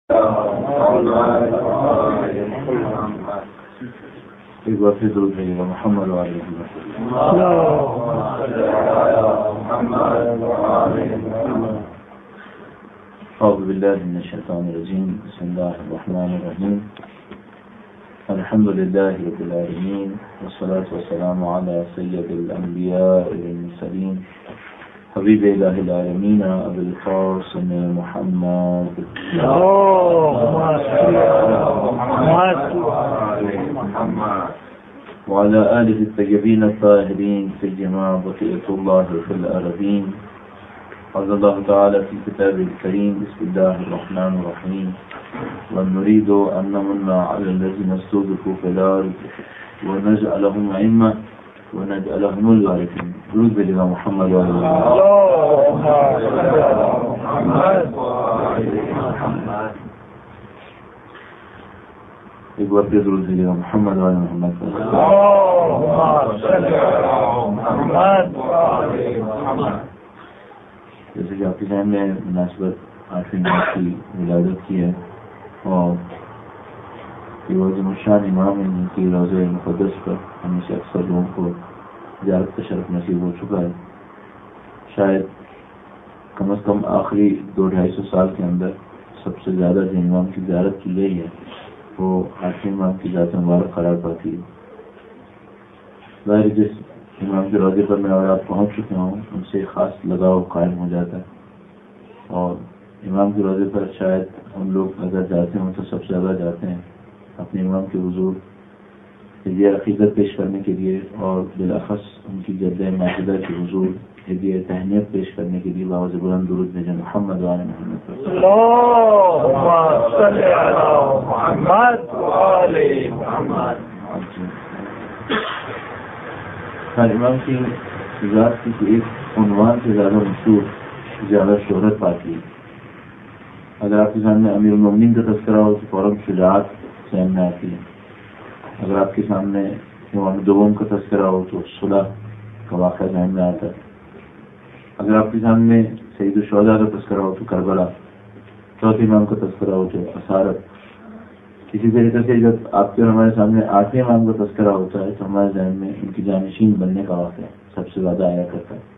ایک بار پھر درود بھیجیے گا محمد وعلیہ اعوذ باللہ من الشیطان الرجیم بسم اللہ الرحمن الرحیم الحمد للہ رب العالمین والصلاة والسلام علی سید الانبیاء والمرسلین حبیب الہ العالمین ابی القاسم محمد وعلى آله الطيبين الطاهرين سيما بقية الله في الأرضين. قال الله تعالى في كتابه الكريم بسم الله الرحمن الرحيم ونريد أن نمن على الذين استضعفوا في الأرض ونجعلهم أئمة ونجعلهم الوارثين. درود بجزا محمد وعلى محمد. ایک بار پھر درود بھیجیے گا محمد وعلی محمد. جیسے کہ آپ کے ذہن میں مناسبت 8ویں ماہ کی ولادت کی ہے اور یہ عظیم الشان امام ہے جن کی روضہ مقدس پر ہمیں سے اکثر لوگوں کو زیارت کا شرف نصیب ہو چکا ہے. شاید کم از کم آخری 200-250 سال کے اندر سب سے زیادہ جو امام کی زیارت کی گئی ہے وہ 8ویں امام کی ذات مبارک قرار پاتی ہے. ظاہر جس امام کے روضے پر میں اور آپ پہنچ چکے ہوں ان سے خاص لگاؤ قائم ہو جاتا ہے اور امام کے روضے پر شاید ہم لوگ اگر جاتے ہوں تو سب سے زیادہ جاتے ہیں اپنے امام کے حضور ہدیہ عقیدت پیش کرنے کے لیے اور بالاخص ان کی جدہ ماجدہ کے حضور ہدیہ تہنیت پیش کرنے کے لیے باوز بلند درود بھیجیں محمد وعلی محمد. امام کی ذات کی ایک عنوان سے زیادہ مشہور زیادہ شہرت پاتی ہے. اگر آپ کے سامنے امیر المومنین کا تذکرہ ہو تو فوراً شجاعت ذہن میں آتی ہے. اگر آپ کے سامنے امام دوم کا تذکرہ ہو تو صلح کا واقعہ ذہن میں آتا ہے. اگر آپ کے سامنے سید الشہداء کا تذکرہ ہو تو کربلا. چوتھے امام کا تذکرہ ہو تو اسارت. اسی طریقے سے جب آپ کے ہمارے سامنے 8ویں امام کا تذکرہ ہوتا ہے تو ہمارے ذہن میں ان کی جانشین بننے کا واقعہ سب سے زیادہ آیا کرتا ہے.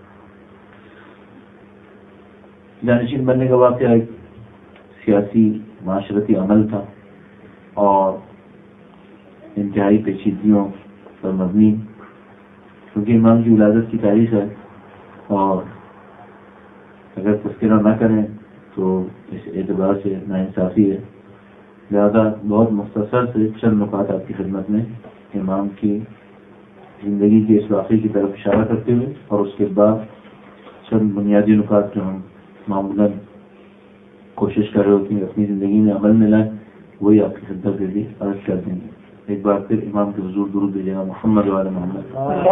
جانشین بننے کا واقعہ ایک سیاسی معاشرتی عمل تھا اور انتہائی پیچیدگیوں پر مبنی کیونکہ امام کی ولادت کی تاریخ ہے اور اگر تذکرہ نہ کریں تو اس اعتبار سے ناانصافی ہے. لہذا بہت مختصر سے چند نکات آپ کی خدمت میں امام کی زندگی کے اس واقعے کی طرف اشارہ کرتے ہوئے اور اس کے بعد چند بنیادی نکات جو ہم معمولاً کوشش کر رہے ہوتے ہیں اپنی زندگی میں عمل میں لائیں وہی آپ کی خدمت کے لیے عرض کر دیں گے. ایک بار پھر امام کے حضور درود بھیجیے گا محمد وعلی محمد.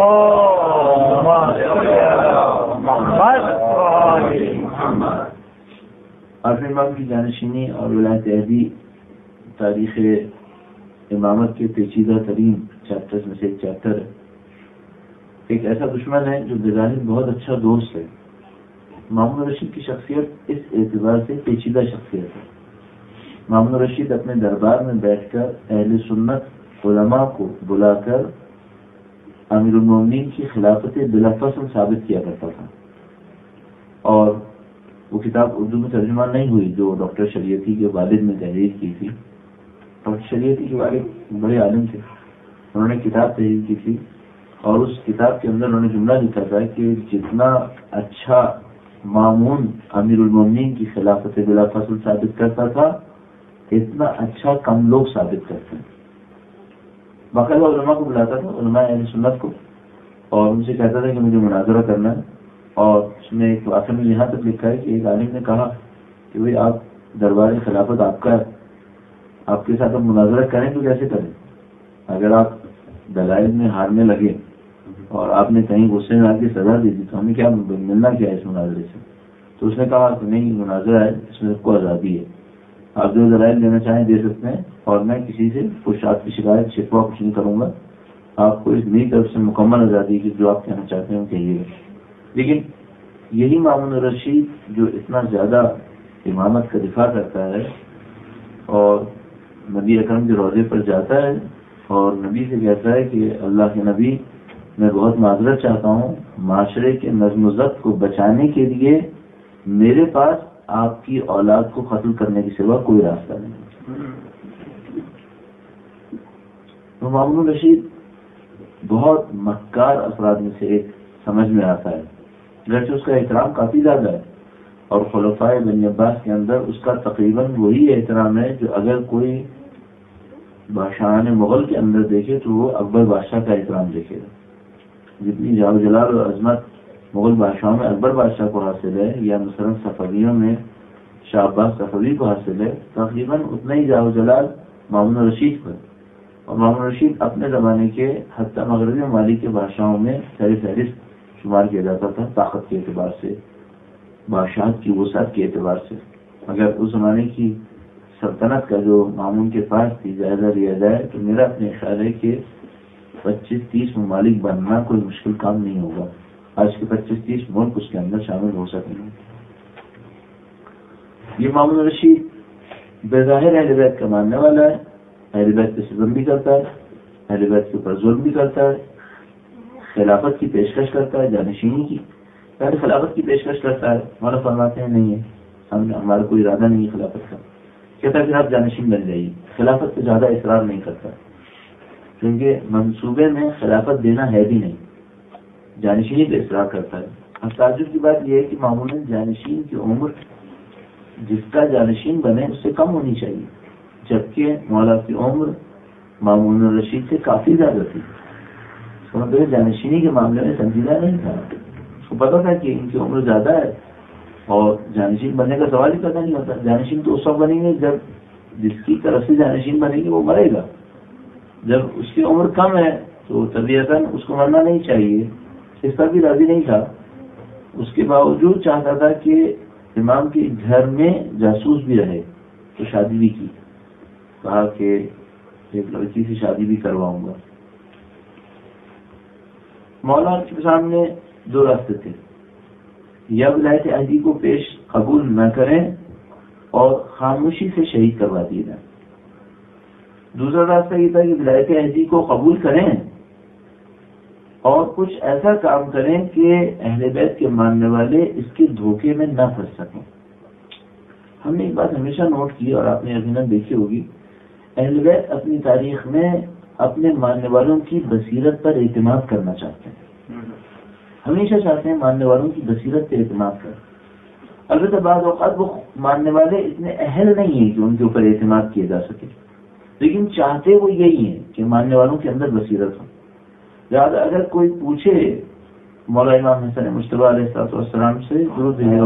آخری امام کی جانشینی اور ولایت عہدی تاریخ امامت کے پیچیدہ ترین چیپٹرز میں سے ایک چیپٹر ہے. ایک ایسا دشمن ہے جو بظاہر بہت اچھا دوست ہے. مامون الرشید کی شخصیت اس اعتبار سے پیچیدہ شخصیت ہے. مامون الرشید اپنے دربار میں بیٹھ کر اہل سنت علماء کو بلا کر امیر المومنین کی خلافت بلا فصل ثابت کیا کرتا تھا اور وہ کتاب اردو میں ترجمہ نہیں ہوئی جو ڈاکٹر شریعتی کے والد نے تحریر کی تھی. ڈاکٹر شریعتی کے والد بڑے عالم تھے. انہوں نے کتاب تحریر کی تھی اور اس کتاب کے اندر انہوں نے جملہ لکھا تھا کہ جتنا اچھا مامون امیر المومنین کی خلافت بلا فصل ثابت کرتا تھا اتنا اچھا کم لوگ ثابت کرتے ہیں. باقاعدہ علماء کو بلاتا تھا علماء اہل سنت کو اور ان سے کہتا تھا کہ مجھے مناظرہ کرنا ہے. اور اس میں ایک واقعہ میں یہاں تک لکھا ہے کہ ایک عالم نے کہا کہ بھئی آپ دربار خلافت آپ کا ہے, آپ کے ساتھ ہم مناظرہ کریں تو کیسے کریں؟ اگر آپ دلائل میں ہارنے لگے اور آپ نے کہیں غصے میں آ کے سزا دی دی تو ہمیں کیا ملنا کیا ہے اس مناظرے سے؟ تو اس نے کہا کہ نہیں مناظرہ ہے اس میں سب کو آزادی ہے, آپ جو دلائل دینا چاہیں دے سکتے ہیں اور میں کسی سے کچھ آپ کی شکایت شکوہ کچھ نہیں کروں گا. آپ کو اس میری طرف سے مکمل آزادی کی جو آپ کہنا چاہتے ہیں کہیے گا. لیکن یہی مامون الرشید جو اتنا زیادہ امامت کا دفاع کرتا ہے اور نبی اکرم کے روضے پر جاتا ہے اور نبی سے کہتا ہے کہ اللہ کے نبی میں بہت معذرت چاہتا ہوں، معاشرے کے نظم و ضبط کو بچانے کے لیے میرے پاس آپ کی اولاد کو قتل کرنے کے سوا کوئی راستہ نہیں۔ تو مامون الرشید بہت مکار افراد میں سے ایک سمجھ میں آتا ہے، گرچہ اس کا احترام کافی زیادہ ہے، اور خلفائے بنی عباس کے اندر اس کا تقریباً وہی احترام ہے جو اگر کوئی بادشاہان مغل کے اندر دیکھے تو وہ اکبر بادشاہ کا احترام دیکھے گا۔ جتنی جلال جلال اور عظمت مغل بادشاہوں میں اکبر بادشاہ کو حاصل ہے یا مثلاً صفویوں میں شاہ عباس صفوی کو حاصل ہے، تقریباً اتنا ہی جلال جلال مامون الرشید پر۔ اور مامون الرشید اپنے زمانے کے حتی مغربی ممالک کے بادشاہوں میں سر فہرست شمار کیا جاتا تھا، طاقت کے اعتبار سے، بادشاہت کی وسعت کے اعتبار سے۔ اگر اس زمانے کی سلطنت کا جو مامون کے پاس تھی جائزہ لیا جائے تو میرا اپنے خیال ہے کہ 25-30 ممالک بننا کوئی مشکل کام نہیں ہوگا۔ آج کے 25-30 ملک اس کے اندر شامل ہو سکیں گے۔ یہ مامون الرشید بظاہر اہل بیت کا ماننے والا ہے، اہل بیت پہ ستم بھی کرتا ہے، اہل بیت کے اوپر ظلم بھی کرتا ہے، خلافت کی پیشکش کرتا ہے، جانشینی کی پہلے خلافت کی پیشکش کرتا ہے۔ مولا فرماتے ہیں نہیں ہے، ہمارا کوئی ارادہ نہیں ہے خلافت کا، کہتا ہے پھر آپ جانشین بن جائیے۔ خلافت پہ زیادہ اصرار نہیں کرتا کیونکہ منصوبے میں خلافت دینا ہے بھی نہیں، جانشینی پہ اصرار کرتا ہے۔ اب تعجب کی بات یہ ہے کہ معمولاً جانشین کی عمر جس کا جانشین بنے اس سے کم ہونی چاہیے، جبکہ مولا کی عمر مامون الرشید سے کافی زیادہ تھی۔ اس کا مطلب جانشینی کے معاملے میں سنجیدہ نہیں تھا، اس کو پتا تھا کہ ان کی عمر زیادہ ہے اور جانشین بننے کا سوال ہی پیدا نہیں ہوتا۔ جانشین تو اس وقت بنیں گے جب جس کی طرف سے جانشین بنے گی وہ مرے گا، جب اس کی عمر کم ہے تو طبیعتاً اس کو مرنا نہیں چاہیے، اس پر بھی راضی نہیں تھا۔ اس کے باوجود چاہتا تھا کہ امام کے گھر میں جاسوس بھی رہے، تو شادی بھی کی، کہا کہ ایک لڑکی سے شادی بھی کرواؤں گا۔ مولا کے سامنے دو راستے تھے، یا ولایت عہدی کو پیش قبول نہ کریں اور خاموشی سے شہید کروا دیے جائیں، دوسرا راستہ یہ تھا کہ ولایت عہدی کو قبول کریں اور کچھ ایسا کام کریں کہ اہل بیت کے ماننے والے اس کے دھوکے میں نہ پھنس سکیں۔ ہم نے ایک بات ہمیشہ نوٹ کی اور آپ نے یقیناً دیکھی ہوگی، اہل بیت اپنی تاریخ میں اپنے ماننے والوں کی بصیرت پر اعتماد کرنا چاہتے ہیں، ہمیشہ چاہتے ہیں ماننے والوں کی بصیرت پر اعتماد کریں۔ البتہ بعض اوقات وہ ماننے والے اتنے اہل نہیں ہیں کہ ان کے اوپر اعتماد کیا جا سکے، لیکن چاہتے وہ یہی ہیں کہ ماننے والوں کے اندر بصیرت ہو۔ لہٰذا اگر کوئی پوچھے مولا امام حسن مجتبیٰ علیہ السلام سے درود بھیجو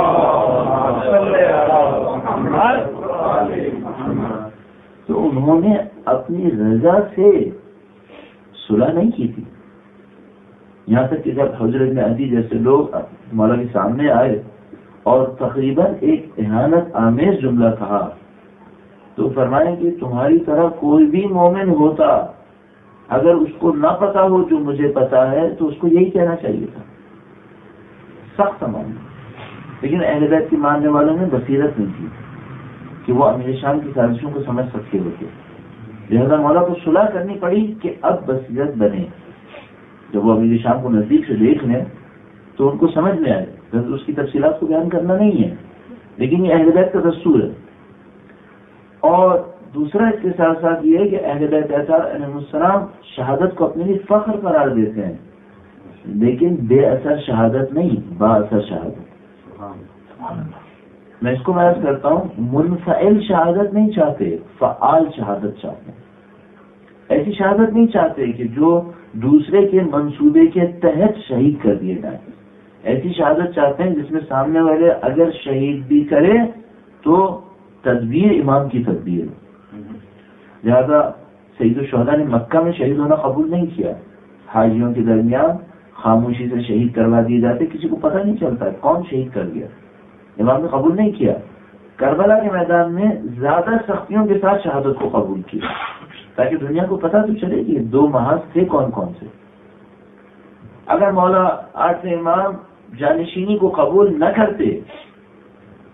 تو انہوں نے اپنی رضا سے صلح نہیں کی تھی، یہاں تک کہ جب حضرت ابن عدی جیسے لوگ مولا کے سامنے آئے اور تقریباً ایک اہانت آمیز جملہ کہا تو فرمائیں کہ تمہاری طرح کوئی بھی مومن ہوتا اگر اس کو نہ پتا ہو جو مجھے پتا ہے تو اس کو یہی کہنا چاہیے تھا، سخت معاملہ۔ لیکن اہل بیت کے ماننے والوں میں بصیرت نہیں تھی کہ وہ امیر شام کی سازشوں کو سمجھ سکتے ہوتے، لہذا مولا کو صلح کرنی پڑی کہ اب بصیرت بنے۔ جب وہ امیر شام کو نزدیک سے دیکھ لیں تو ان کو سمجھ میں آئے، اس کی تفصیلات کو بیان کرنا نہیں ہے، لیکن یہ اہل بیت کا دستور ہے۔ اور دوسرا اس کے ساتھ ساتھ یہ ہے کہ اہل بیت علیہ السلام شہادت کو اپنے لیے فخر قرار دیتے ہیں، لیکن بے اثر شہادت نہیں، با اثر شہادت۔ میں اس کو عرض کرتا ہوں، منفعل شہادت نہیں چاہتے، فعال شہادت چاہتے ہیں۔ ایسی شہادت نہیں چاہتے کہ جو دوسرے کے منصوبے کے تحت شہید کر دیے جائیں، ایسی شہادت چاہتے ہیں جس میں سامنے والے اگر شہید بھی کرے تو تدبیر امام کی تدبیر۔ لہذا سید الشہداء نے مکہ میں شہید ہونا قبول نہیں کیا، حاجیوں کے درمیان خاموشی سے شہید کروا دیے جاتے، کسی کو پتہ نہیں چلتا کون شہید کر گیا، امام نے قبول نہیں کیا۔ کربلا کے میدان میں زیادہ سختیوں کے ساتھ شہادت کو قبول کیا تاکہ دنیا کو پتہ تو چلے کہ دو محاذ تھے کون کون سے۔ اگر مولا آٹھ امام جانشینی کو قبول نہ کرتے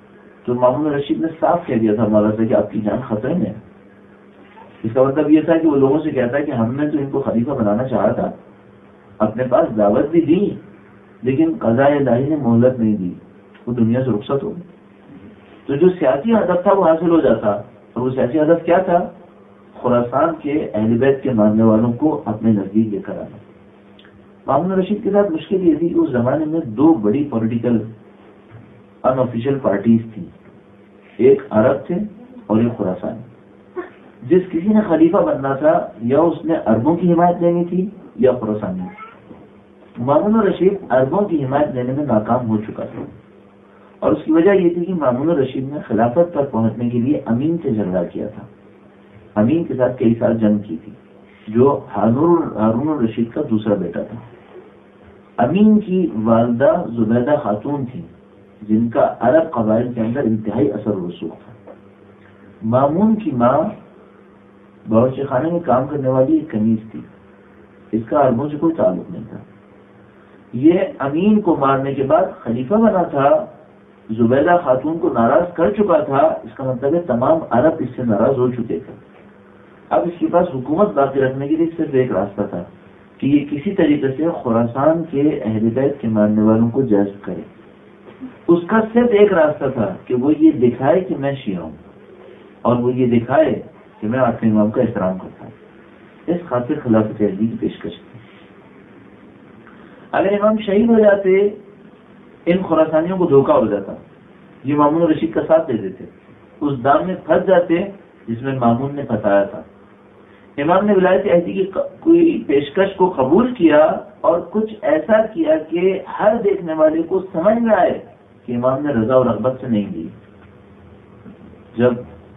تو مامون رشید نے صاف کہہ دیا تھا مولا سے کہ آپ کی جان خطرے میں ہے. اس کا مطلب یہ تھا کہ وہ لوگوں سے کہتا ہے کہ ہم نے تو ان کو خلیفہ بنانا چاہا تھا، اپنے پاس دعوت بھی دی، لیکن قضاء الہی نے مہلت نہیں دی، وہ دنیا سے رخصت ہو گئی. تو جو سیاسی ہدف تھا وہ حاصل ہو جاتا، اور وہ سیاسی ہدف کیا تھا؟ خراسان کے اہل بیت کے ماننے والوں کو اپنے نزدیک لے کر آنا. مامون رشید کے ساتھ مشکل یہ تھی کہ اس زمانے میں دو بڑی پولیٹیکل ان آفیشیل پارٹیز تھیں، ایک عرب تھے اور ایک خراسان. جس کسی نے خلیفہ بننا تھا یا اس نے عربوں کی حمایت لینی تھی یا خراسانی. مامون رشید عربوں کی حمایت لینے میں ناکام ہو چکا تھا، اور اس کی وجہ یہ تھی کہ مامون رشید نے خلافت پر پہنچنے کے لیے امین سے جھگڑا کیا تھا. امین کے ساتھ کئی سال جنگ کی تھی، جو ہارون الرشید کا دوسرا بیٹا تھا. امین کی والدہ زبیدہ خاتون تھی جن کا عرب قبائل کے اندر انتہائی اثر و رسوخ تھا. مامون کی ماں باورچی خانے میں کام کرنے والی ایک کنیز تھی، اس کا عربوں سے کوئی تعلق نہیں تھا. یہ امین کو مارنے کے بعد خلیفہ بنا تھا، زبیدہ خاتون کو ناراض کر چکا تھا. اس کا مطلب ہے تمام عرب اس سے ناراض ہو چکے تھے. اب اس کے پاس حکومت باقی رکھنے کے لیے صرف ایک راستہ تھا کہ یہ کسی طریقے سے خراسان کے اہل بیت کے ماننے والوں کو جذب کرے. اس کا صرف ایک راستہ تھا کہ وہ یہ دکھائے کہ میں شیعہ ہوں، اور وہ یہ دکھائے کہ میں آخری امام کا احترام کرتا ہوں. اس خاطر خلافت عہدی کی پیشکش تھی. اگر امام شہید ہو جاتے ان خراسانیوں کو دھوکہ ہو جاتا، یہ مامون رشید کا ساتھ دیتے تھے، اس دام میں پھنس جاتے جس میں مامون نے پھنسایا تھا. امام نے ولایت عہدی کی کوئی پیشکش کو قبول کیا اور کچھ ایسا کیا کہ ہر دیکھنے والے کو سمجھ میں آئے کہ امام نے رضا و رغبت سے نہیں دی. جب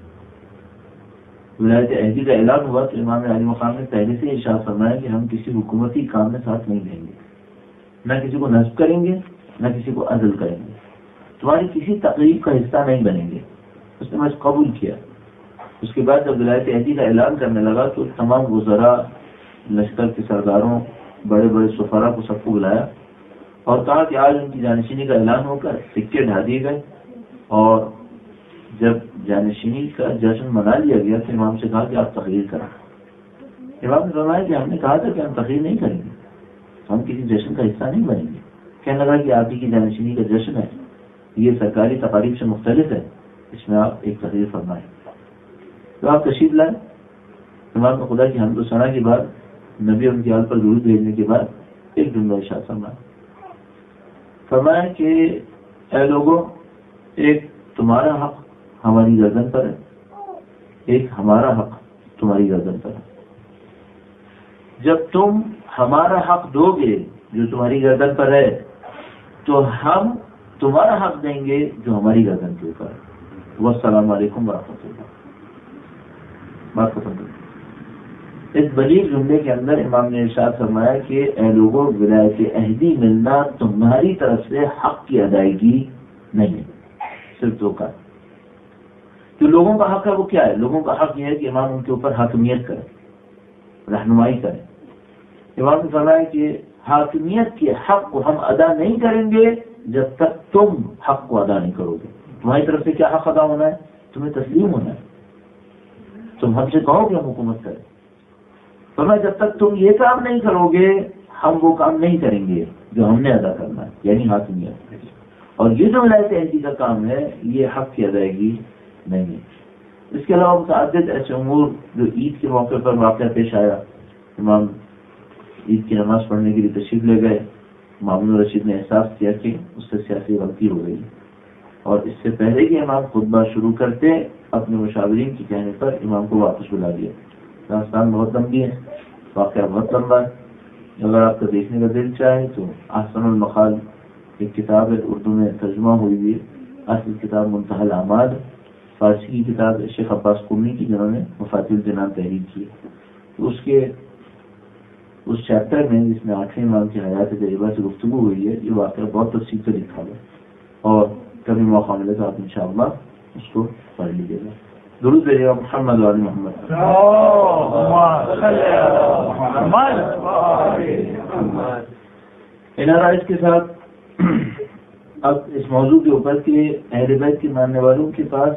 ولایت عہدی کا اعلان ہوا تو امام علی مقام نے پہلے سے ارشاد فرمایا کہ ہم کسی حکومتی کام میں ساتھ نہیں دیں گے، نہ کسی کو نصب کریں گے نہ کسی کو عزل کریں گے، تمہاری کسی تقریب کا حصہ نہیں بنیں گے. اس نے بس قبول کیا. اس کے بعد جب ولایت عہدی کا اعلان کرنے لگا تو تمام وزراء، لشکر کے سرداروں، بڑے بڑے سفراء کو سب کو بلایا اور کہا کہ آج ان کی جانشینی کا اعلان ہو کر سکے ڈھا دیے گئے. اور جب جانشینی کا جشن منا لیا گیا تو امام سے کہا کہ آپ تقریر کریں. امام نے فرمایا کہ ہم نے کہا تھا کہ ہم تقریر نہیں کریں گے، ہم کسی جشن کا حصہ نہیں بنیں گے. کہنے لگا کہ آپ ہی کی جانشینی کا جشن ہے، یہ سرکاری تقاریب سے مختلف ہے، اس میں آپ ایک تقریر فرمائیں. تو آپ تشریف لائیں. امام نے خدا کی حمد و ثنا کے بعد، نبی ان کی حال پر درود بھیجنے کے بعد ایک جملہ ارشاد فرمایا کہ اے لوگوں، ایک تمہارا حق ہماری گردن پر ہے، ایک ہمارا حق تمہاری گردن پر ہے. جب تم ہمارا حق دو گے جو تمہاری گردن پر ہے تو ہم تمہارا حق دیں گے جو ہماری گردن کے اوپر ہے. والسلام علیکم ورحمۃ اللہ. بات ختم کریں. اس بلیغ جملے کے اندر امام نے ارشاد فرمایا کہ اے لوگوں، ولایت عہدی ملنا تمہاری طرف سے حق کی ادائیگی نہیں ہے، صرف دھوکہ. جو لوگوں کا حق ہے وہ کیا ہے؟ لوگوں کا حق یہ ہے کہ امام ان کے اوپر حاکمیت کرے، رہنمائی کرے. امام نے فرمایا کہ حاکمیت کے حق کو ہم ادا نہیں کریں گے جب تک تم حق کو ادا نہیں کرو گے. تمہاری طرف سے کیا حق ادا ہونا ہے؟ تمہیں تسلیم ہونا ہے. تم ہم سے کہو کہ ہم حکومت کریں. فرمایا جب تک تم یہ کام نہیں کرو گے ہم وہ کام نہیں کریں گے جو ہم نے ادا کرنا ہے، یعنی حاکمیت. اور یہ جو ولایت عہدی کا کام ہے یہ حق کی ادائیگی نہیں ہے. اس کے علاوہ متعدد ایسے امور جو عید کے موقع پر واقعہ پیش آیا. امام عید کی نماز پڑھنے کے لیے تشریف لے گئے. مامون رشید نے احساس کیا کہ اس سے سیاسی غلطی ہو گئی، اور اس سے پہلے کہ امام خطبہ شروع کرتے اپنے مشاورین کے کہنے پر امام کو واپس بلا دیا. داستان بہت لمبی ہے، واقعہ بہت لمبا ہے. اگر آپ کا دیکھنے کا دل چاہے تو احسن المقال ایک کتاب ہے، اردو میں ترجمہ ہوئی ہوئی. اصل کتاب منتہی الاعمال، فارسی کی کتاب شیخ عباس قمی کی جنہوں نے مفاتیح الجنان تحریر کی. تو اس چیپٹر میں جس میں آٹھویں امام کی حیات طیبہ سے گفتگو ہوئی ہے، یہ واقعہ بہت تفصیل سے لکھا ہے، اور کبھی موقع ملے تو آپ انشاءاللہ اس کو پڑھ لیجیے گا. درود بھیجیے گا محمد و آل محمد. ان آرائز کے ساتھ اب اس موضوع کے اوپر کہ اہل بیت کے ماننے والوں کے پاس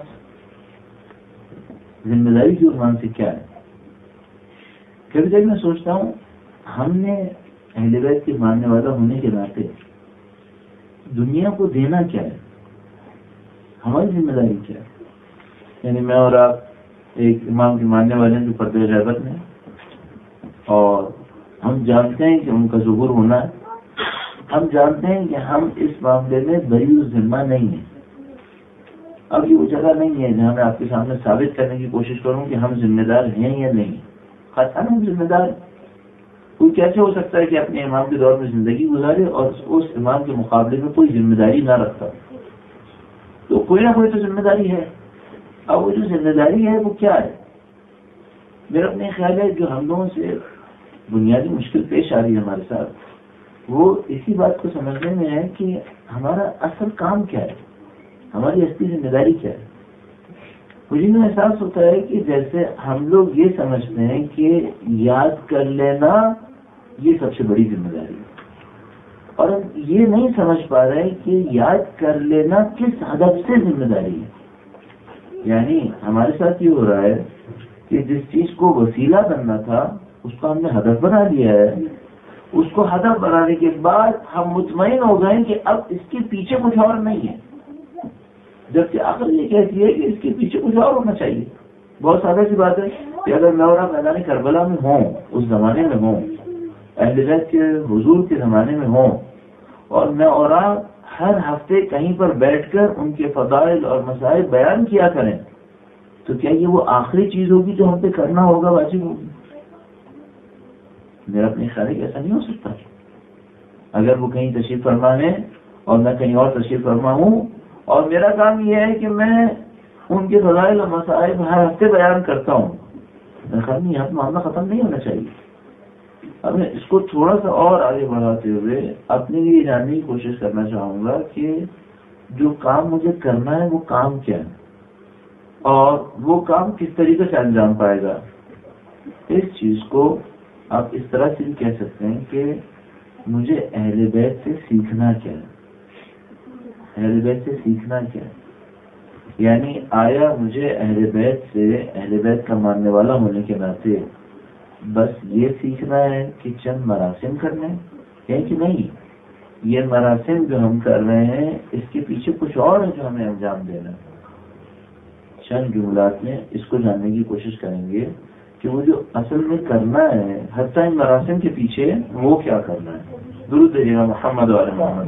ذمہ داری کی عنوان سے کیا ہے. کبھی کبھی میں سوچتا ہوں ہم نے اہل بیت کے ماننے والا ہونے کے ناطے دنیا کو دینا کیا ہے, ہماری ذمہ داری کیا ہے. یعنی میں اور آپ ایک امام کے ماننے والے ہیں جو پردے غیبت میں, اور ہم جانتے ہیں کہ ان کا ظہور ہونا ہے. ہم جانتے ہیں کہ ہم اس معاملے میں بری ذمہ نہیں ہیں. اب یہ وہ جگہ نہیں ہے جہاں میں آپ کے سامنے ثابت کرنے کی کوشش کروں کہ ہم ذمہ دار ہیں یا نہیں. خاصا ہم ذمہ دار. کوئی کیسے ہو سکتا ہے کہ اپنے امام کے دور میں زندگی گزارے اور اس امام کے مقابلے میں کوئی ذمہ داری نہ رکھتا؟ تو کوئی نہ کوئی تو ذمہ داری ہے. اب وہ جو ذمہ داری ہے وہ کیا ہے؟ میرا اپنے خیال ہے جو ہم لوگوں سے بنیادی مشکل پیش آ رہی ہے ہمارے ساتھ, وہ اسی بات کو سمجھنے میں ہے کہ ہمارا اصل کام کیا ہے, ہماری اصلی ذمہ داری کیا ہے. مجھے میں احساس ہوتا ہے کہ جیسے ہم لوگ یہ سمجھتے ہیں کہ یاد کر لینا یہ سب سے بڑی ذمہ داری ہے, اور ہم یہ نہیں سمجھ پا رہے کہ یاد کر لینا کس ہدف سے ذمہ داری ہے. یعنی ہمارے ساتھ یہ ہو رہا ہے کہ جس چیز کو وسیلہ بننا تھا اس کو ہم نے ہدف بنا لیا ہے. اس کو ہدف بنانے کے بعد ہم مطمئن ہو گئے کہ اب اس کے پیچھے کچھ اور نہیں ہے, جبکہ عقل یہ کہتی ہے کہ اس کے پیچھے کچھ اور ہونا چاہیے. بہت سادہ سی بات ہے کہ اگر میں اور آپ میدان کربلا میں ہوں, اس زمانے میں ہوں, اہل بیت کے حضور کے زمانے میں ہوں, اور میں اور آپ ہر ہفتے کہیں پر بیٹھ کر ان کے فضائل اور مسائل بیان کیا کریں, تو کیا یہ وہ آخری چیز ہوگی جو ہم پہ کرنا ہوگا, واجب ہوگی؟ میرا اپنے خیال ہے کہ ایسا نہیں ہو سکتا. اگر وہ کہیں تشریف فرما ہے اور میں کہیں اور تشریف فرما ہوں, اور میرا کام یہ ہے کہ میں ان کے فضائل اور مسائل ہر ہفتے بیان کرتا ہوں, میرا خیال نہیں, یہاں معاملہ ختم نہیں ہونا چاہیے. اب میں اس کو تھوڑا سا اور آگے بڑھاتے ہوئے اپنے لیے جاننے کی کوشش کرنا چاہوں گا کہ جو کام مجھے کرنا ہے وہ کام کیا ہے, اور وہ کام کس طریقے سے انجام پائے گا. اس چیز کو آپ اس طرح سے بھی کہہ سکتے ہیں کہ مجھے اہل بیت سے سیکھنا کیا ہے. اہل بیت سے سیکھنا کیا ہے, یعنی آیا مجھے اہل بیت سے, اہل بیت کا ماننے والا ہونے کے ناطے بس یہ سیکھنا ہے کہ چند مراسم کرنے ہیں, کہ نہیں یہ مراسم جو ہم کر رہے ہیں اس کے پیچھے کچھ اور ہے جو ہمیں انجام دینا ہے. چند جملات میں اس کو جاننے کی کوشش کریں گے کہ وہ جو اصل میں کرنا ہے حتیٰ ان مراسم کے پیچھے وہ کیا کرنا ہے. درود دیجیے گا محمد و آل محمد.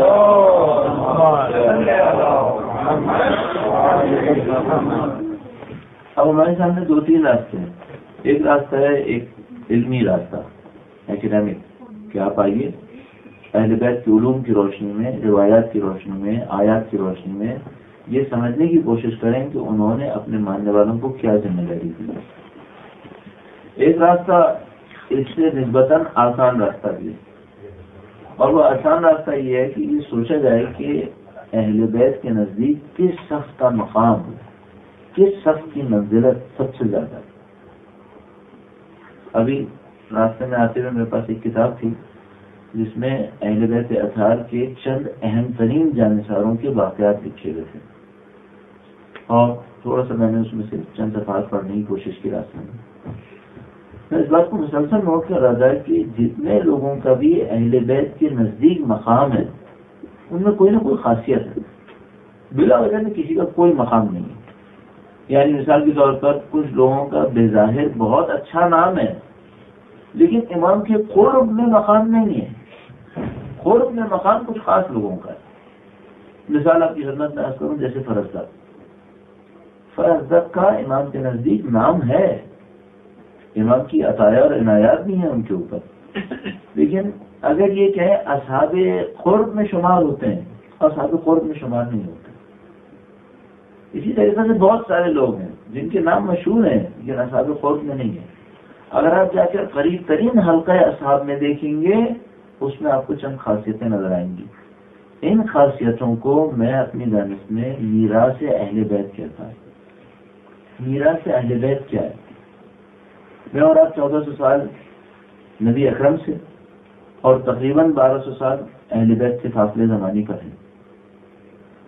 اب ہمارے سامنے دو تین راستے ہیں. ایک راستہ ہے ایک علمی راستہ, ایکڈیمک, کہ آپ آئیے اہل بیت کے علوم کی روشنی میں, روایات کی روشنی میں, آیات کی روشنی میں یہ سمجھنے کی کوشش کریں کہ انہوں نے اپنے ماننے والوں کو کیا ذمہ داری دی. ایک راستہ اس سے نسبتاً آسان راستہ بھی ہے, اور وہ آسان راستہ یہ ہے کہ یہ سوچا جائے کہ اہل بیت کے نزدیک کس شخص کا مقام, کس شخص کی منزلت سب سے زیادہ ہے. ابھی راستے میں آتے ہوئے میرے پاس ایک کتاب تھی جس میں اہل بیت اطہار کے چند اہم ترین جانثاروں کے واقعات لکھے ہوئے تھے, اور تھوڑا سا میں نے اس میں سے چند صفحات پڑھنے کی کوشش کی. راستے میں اس بات کو مسلسل نوٹ کر رہا تھا کہ جتنے لوگوں کا بھی اہل بیت کے نزدیک مقام ہے ان میں کوئی نہ کوئی خاصیت ہے, بلا وجہ میں کسی کا کوئی مقام نہیں ہے. یعنی مثال کے طور پر کچھ لوگوں کا بظاہر بہت اچھا نام ہے لیکن امام کے قرب میں مقام نہیں ہے. قرب میں مقام کچھ خاص لوگوں کا ہے. مثال آپ کی خدمت میں عرض کروں, جیسے فرزدق کا امام کے نزدیک نام ہے, امام کی عطایا اور عنایات بھی ہیں ان کے اوپر, لیکن اگر یہ کہیں اصحاب قرب میں شمار ہوتے ہیں, اصحاب قرب میں شمار نہیں ہوتے. اسی طریقے سے بہت سارے لوگ ہیں جن کے نام مشہور ہیں لیکن اصحاب قرب میں نہیں ہیں. اگر آپ جا کر قریب ترین حلقہ اصحاب میں دیکھیں گے اس میں آپ کو چند خاصیتیں نظر آئیں گی. ان خاصیتوں کو میں اپنی دانش میں میراث اہل بیت کہتا ہوں. میراث اہل بیت کیا ہے؟ میں اور آپ 1400 سال نبی اکرم سے اور تقریباً 1200 سال اہل بیت کے فاصلے زمانی پر ہیں.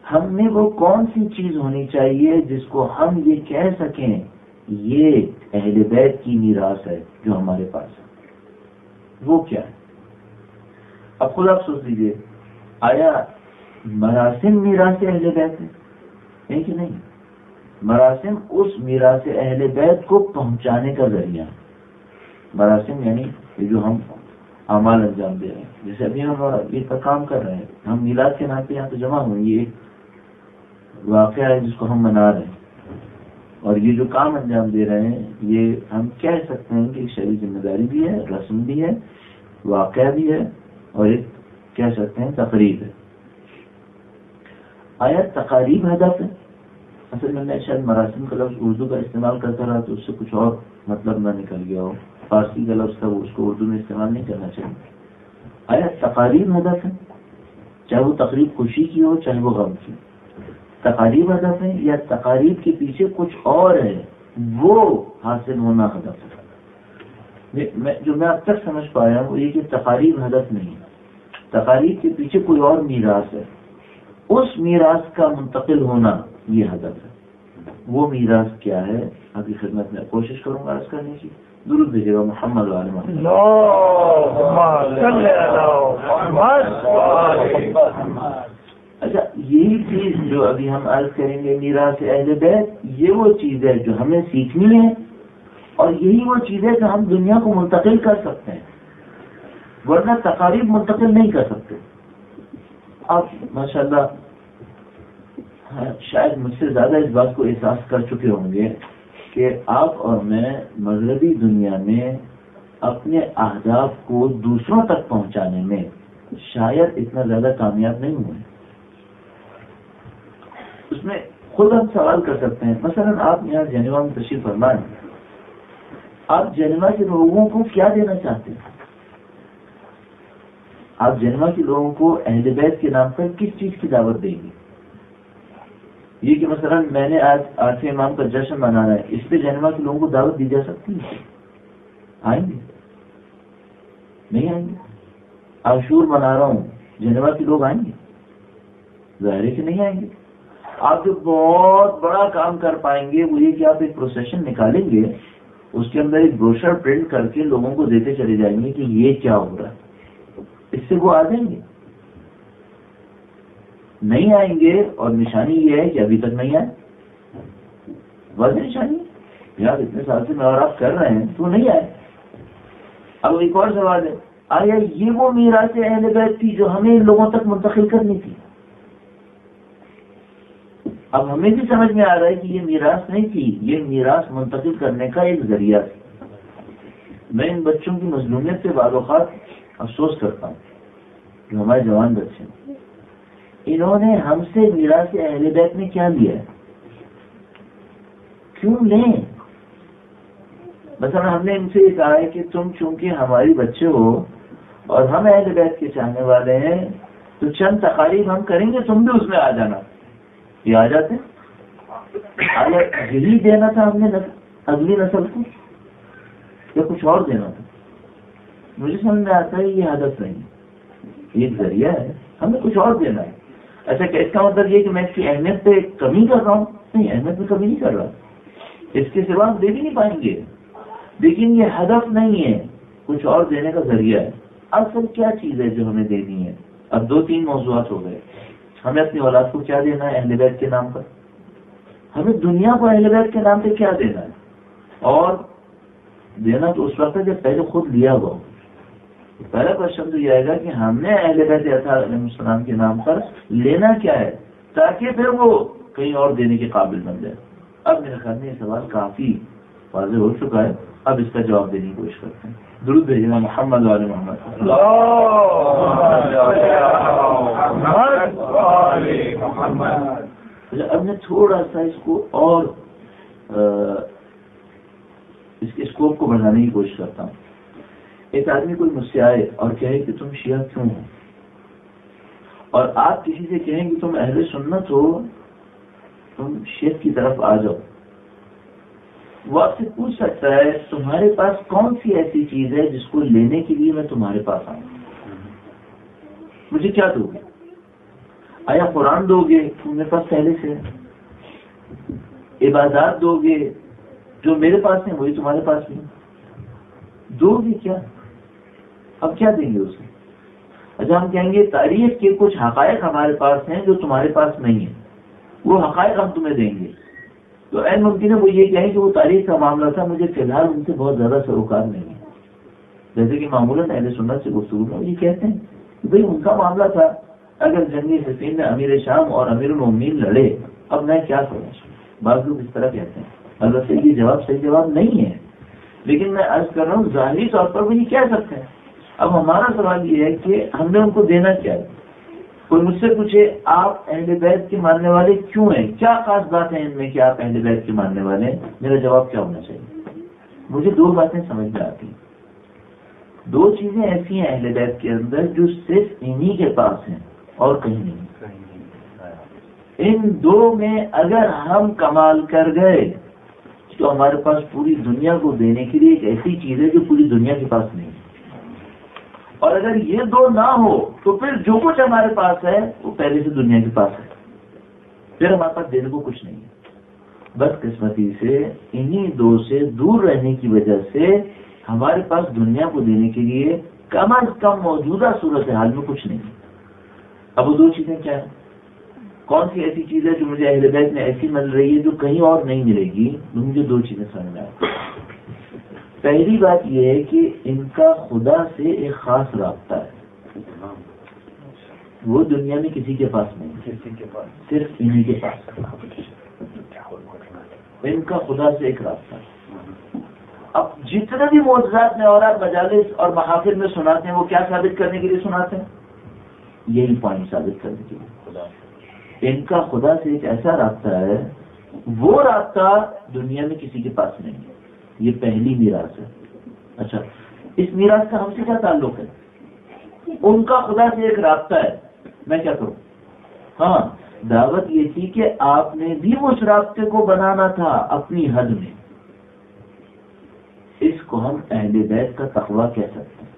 ہم میں وہ کون سی چیز ہونی چاہیے جس کو ہم یہ کہہ سکیں یہ اہل بیت کی میراث ہے جو ہمارے پاس ہے، وہ کیا ہے؟ اب خود آپ سوچ لیجیے، آیا مراسم میراث اہل بیت ہے کہ نہیں؟ مراسم اس میراث اہل بیت کو پہنچانے کا ذریعہ ہے۔ مراسم یعنی جو ہم اعمال انجام دے رہے ہیں، جیسے ابھی ہم یہ کام کر رہے ہیں، ہم میلاد کے نام پہ یہاں تو جمع ہوئے، یہ ایک واقعہ ہے جس کو ہم منا رہے ہیں، اور یہ جو کام انجام دے رہے ہیں یہ ہم کہہ سکتے ہیں کہ ایک شرعی ذمہ داری بھی ہے، رسم بھی ہے، واقعہ بھی ہے، اور ایک کہہ سکتے ہیں تقریب ہے۔ آیا تقاریب ہدف ہے؟ اصل میں شاید مراسم کا لفظ اردو کا استعمال کرتا رہا تو اس سے کچھ اور مطلب نہ نکل گیا ہو، فارسی کا لفظ تھا وہ، اس کو اردو میں استعمال نہیں کرنا چاہیے۔ آیا تقاریب ہدف ہے؟ چاہے وہ تقریب خوشی کی ہو چاہے وہ غم کی، تقاریب ہدف ہے یا تقاریب کے پیچھے کچھ اور ہے وہ حاصل ہونا ہدف ہے؟ جو میں اب تک سمجھ پایا وہ یہ کہ تقاریب ہدف نہیں ہے، تقاریب کے پیچھے کوئی اور میراث ہے، اس میراث کا منتقل ہونا یہ ہدف ہے۔ وہ میراث کیا ہے آپ کی خدمت میں کوشش کروں گا عرض کرنے کی۔ درود بھیجیے گا محمد وعلی محمد۔ اچھا، یہی چیز جو ابھی ہم عرض کریں گے میراث اہل بیت، یہ وہ چیز ہے جو ہمیں سیکھنی ہے، اور یہی وہ چیز ہے جو ہم دنیا کو منتقل کر سکتے ہیں، ورنہ تقاریب منتقل نہیں کر سکتے۔ آپ ماشاءاللہ شاید مجھ سے زیادہ اس بات کو احساس کر چکے ہوں گے کہ آپ اور میں مغربی دنیا میں اپنے اہداف کو دوسروں تک پہنچانے میں شاید اتنا زیادہ کامیاب نہیں ہوئے۔ اس میں خود ہم سوال کر سکتے ہیں، مثلا آپ یہاں جنیوا میں تشریف فرما ہیں، آپ جنیوا کے لوگوں کو کیا دینا چاہتے ہیں؟ آپ جنیوا کے لوگوں کو اہل بیت کے نام پر کس چیز کی دعوت دیں گے؟ یہ کہ مثلا میں نے آج 8ویں امام کا جشن منانا ہے، اس پہ جنیوا کے لوگوں کو دعوت دی جا سکتی ہے؟ آئیں گے؟ نہیں آئیں گے۔ عاشور منا رہا ہوں، جنیوا کے لوگ آئیں گے؟ ظاہر ہے کہ نہیں آئیں گے۔ آپ جو بہت بڑا کام کر پائیں گے وہ یہ کہ آپ ایک پروسیشن نکالیں گے، اس کے اندر ایک بروشر پرنٹ کر کے لوگوں کو دیتے چلے جائیں گے کہ یہ کیا ہو رہا ہے، اس سے وہ آ جائیں گے؟ نہیں آئیں گے، اور نشانی یہ ہے کہ ابھی تک نہیں آئے۔ واضح نشانی یار اتنے سال سے میں اور آپ کر رہے ہیں تو نہیں آئے۔ اب ایک اور سوال ہے، آیا یہ وہ میراث اہل بیت تھی جو ہمیں لوگوں تک منتقل کرنی تھی؟ اب ہمیں بھی سمجھ میں آ رہا ہے کہ یہ میراث نہیں تھی، یہ میراث منتقل کرنے کا ایک ذریعہ تھا۔ میں ان بچوں کی مظلومیت سے بعض اوقات افسوس کرتا ہوں جو ہمارے جوان بچے ہیں، انہوں نے ہم سے میراث اہل بیت میں کیا لیا ہے؟ کیوں لیں؟ مثلا ہم نے ان سے یہ کہا ہے کہ تم چونکہ ہماری بچے ہو اور ہم اہل بیت کے چاہنے والے ہیں تو چند تقاریب ہم کریں گے، تم بھی اس میں آ جانا۔ یہ آ جاتے؟ یہی دینا تھا ہم نے اگلی نسل کو یا کچھ اور دینا تھا؟ مجھے سمجھ میں آتا ہے یہ ہدف نہیں، یہ ایک ذریعہ ہے، ہمیں کچھ اور دینا ہے۔ ایسا کہ اس کا مطلب یہ کہ میں اس کی اہمیت پہ کمی کر رہا ہوں؟ نہیں، اہمیت میں کمی نہیں کر رہا، اس کے سوا ہم دے بھی نہیں پائیں گے، لیکن یہ ہدف نہیں ہے، کچھ اور دینے کا ذریعہ ہے۔ اصل کیا چیز ہے جو ہمیں دینی ہے؟ اب 2-3 موضوعات ہو گئے۔ ہمیں اپنی اولاد کو کیا دینا ہے اہل بیت کے نام پر؟ ہمیں دنیا کو اہل بیت کے نام پہ کیا دینا ہے؟ اور دینا تو اس وقت ہے جب پہلے خود لیا ہوا۔ پہلا کوشچن تو یہ آئے گا کہ ہم نے اہل بیت اطہار علیہ السلام کے نام پر لینا کیا ہے تاکہ پھر وہ کہیں اور دینے کے قابل بن جائے۔ اب میرے خیال میں یہ سوال کافی واضح ہو چکا ہے، اب اس کا جواب دینے کی کوشش کرتے ہیں۔ درود بھیجنا محمد وعلی محمد۔ اب میں تھوڑا سا اس کو اور اس کے اسکوپ کو بڑھانے کی کوشش کرتا ہوں۔ ایک آدمی کوئی مجھ سے آئے اور کہے کہ تم شیعہ کیوں ہو، اور آپ کسی سے کہیں کہ تم اہل سنت ہو، تم شیخ کی طرف آ جاؤ، وہ آپ سے پوچھ سکتا ہے تمہارے پاس کون سی ایسی چیز ہے جس کو لینے کے لیے میں تمہارے پاس آؤں، مجھے کیا دو گے؟ آیا قرآن دو گے تو میرے پاس پہلے سے ہے، عبادات دو گے جو میرے پاس ہیں وہی تمہارے پاس بھی ہیں، دو گے کیا؟ اب کیا دیں گے اسے؟ اچھا ہم کہیں گے تاریخ کے کچھ حقائق ہمارے پاس ہیں جو تمہارے پاس نہیں ہیں، وہ حقائق ہم تمہیں دیں گے، تو عین ممکن ہے وہ یہ کہیں کہ وہ تاریخ کا معاملہ تھا، مجھے فی الحال ان سے بہت زیادہ سروکار نہیں ہے. جیسے کہ معمولاً اہل سنت سے گفتگو میں یہ کہتے ہیں کہ بھئی ان کا معاملہ تھا، اگر جنگی حسین میں امیر شام اور امیر المومنین لڑے، اب میں کیا کروں؟ بعض لوگ اس طرح کہتے ہیں. البتہ یہ جواب صحیح جواب نہیں ہے، لیکن میں عرض کر رہا ہوں ظاہری طور پر وہ یہ کہہ سکتے ہیں. اب ہمارا سوال یہ ہے کہ ہم نے ان کو دینا کیا ہے؟ کوئی مجھ سے پوچھے آپ اہل بیت کے ماننے والے کیوں ہیں، کیا خاص بات ہے ان میں کہ آپ اہل بیت کے ماننے والے ہیں؟ میرا جواب کیا ہونا چاہیے؟ مجھے دو باتیں سمجھ میں آتی ہیں. دو چیزیں ایسی ہیں اہل بیت کے اندر جو صرف انہی کے پاس ہیں اور کہیں نہیں. ان دو میں اگر ہم کمال کر گئے تو ہمارے پاس پوری دنیا کو دینے کے لیے ایک ایسی چیز ہے جو پوری دنیا کے پاس نہیں ہے. اور اگر یہ دو نہ ہو تو پھر جو کچھ ہمارے پاس ہے وہ پہلے سے دنیا کے پاس ہے، پھر ہمارے پاس دینے کو کچھ نہیں ہے. بدقسمتی سے انہی دو سے دور رہنے کی وجہ سے ہمارے پاس دنیا کو دینے کے لیے کم از کم موجودہ صورتحال میں کچھ نہیں ہے. اب وہ دو چیزیں کیا ہیں؟ کون سی ایسی چیز ہے جو مجھے اہل بیت میں ایسی مل رہی ہے جو کہیں اور نہیں ملے گی؟ مجھے دو چیزیں سمجھ میں آتی. پہلی بات یہ ہے کہ ان کا خدا سے ایک خاص رابطہ ہے، وہ دنیا میں کسی کے پاس نہیں، صرف انہی کے پاس. ان کا خدا سے ایک رابطہ ہے. اب جتنے بھی معجزات میں اور مجالس اور محافل میں سناتے ہیں وہ کیا ثابت کرنے کے لیے سناتے ہیں؟ یہی پوائنٹ ثابت کرنے کے لیے. ان کا خدا سے ایک ایسا رابطہ ہے، وہ رابطہ دنیا میں کسی کے پاس نہیں ہے. یہ پہلی میراث ہے. اچھا اس میراث کا ہم سے کیا تعلق ہے؟ ان کا خدا سے ایک رابطہ ہے، میں کیا کروں؟ ہاں دعوت یہ تھی کہ آپ نے بھی اس رابطے کو بنانا تھا اپنی حد میں. اس کو ہم اہل بیت کا تقویٰ کہہ سکتے ہیں.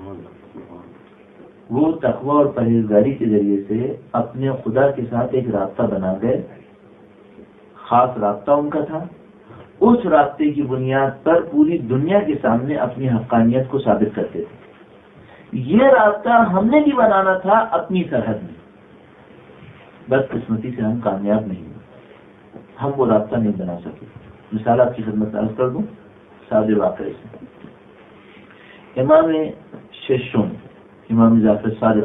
وہ تقویٰ اور پرہیزگاری کے ذریعے سے اپنے خدا کے ساتھ ایک رابطہ بنا گئے، خاص رابطہ ان کا تھا. اس رابطے کی بنیاد پر پوری دنیا کے سامنے اپنی حقانیت کو ثابت کرتے تھے. یہ رابطہ ہم نے بھی بنانا تھا اپنی سرحد میں. بدقسمتی سے ہم کامیاب نہیں ہوئے، ہم وہ رابطہ نہیں بنا سکے. مثال آپ کی خدمت عرض کر دوں سادے واقعے سے. امام ششم امام جعفر صادق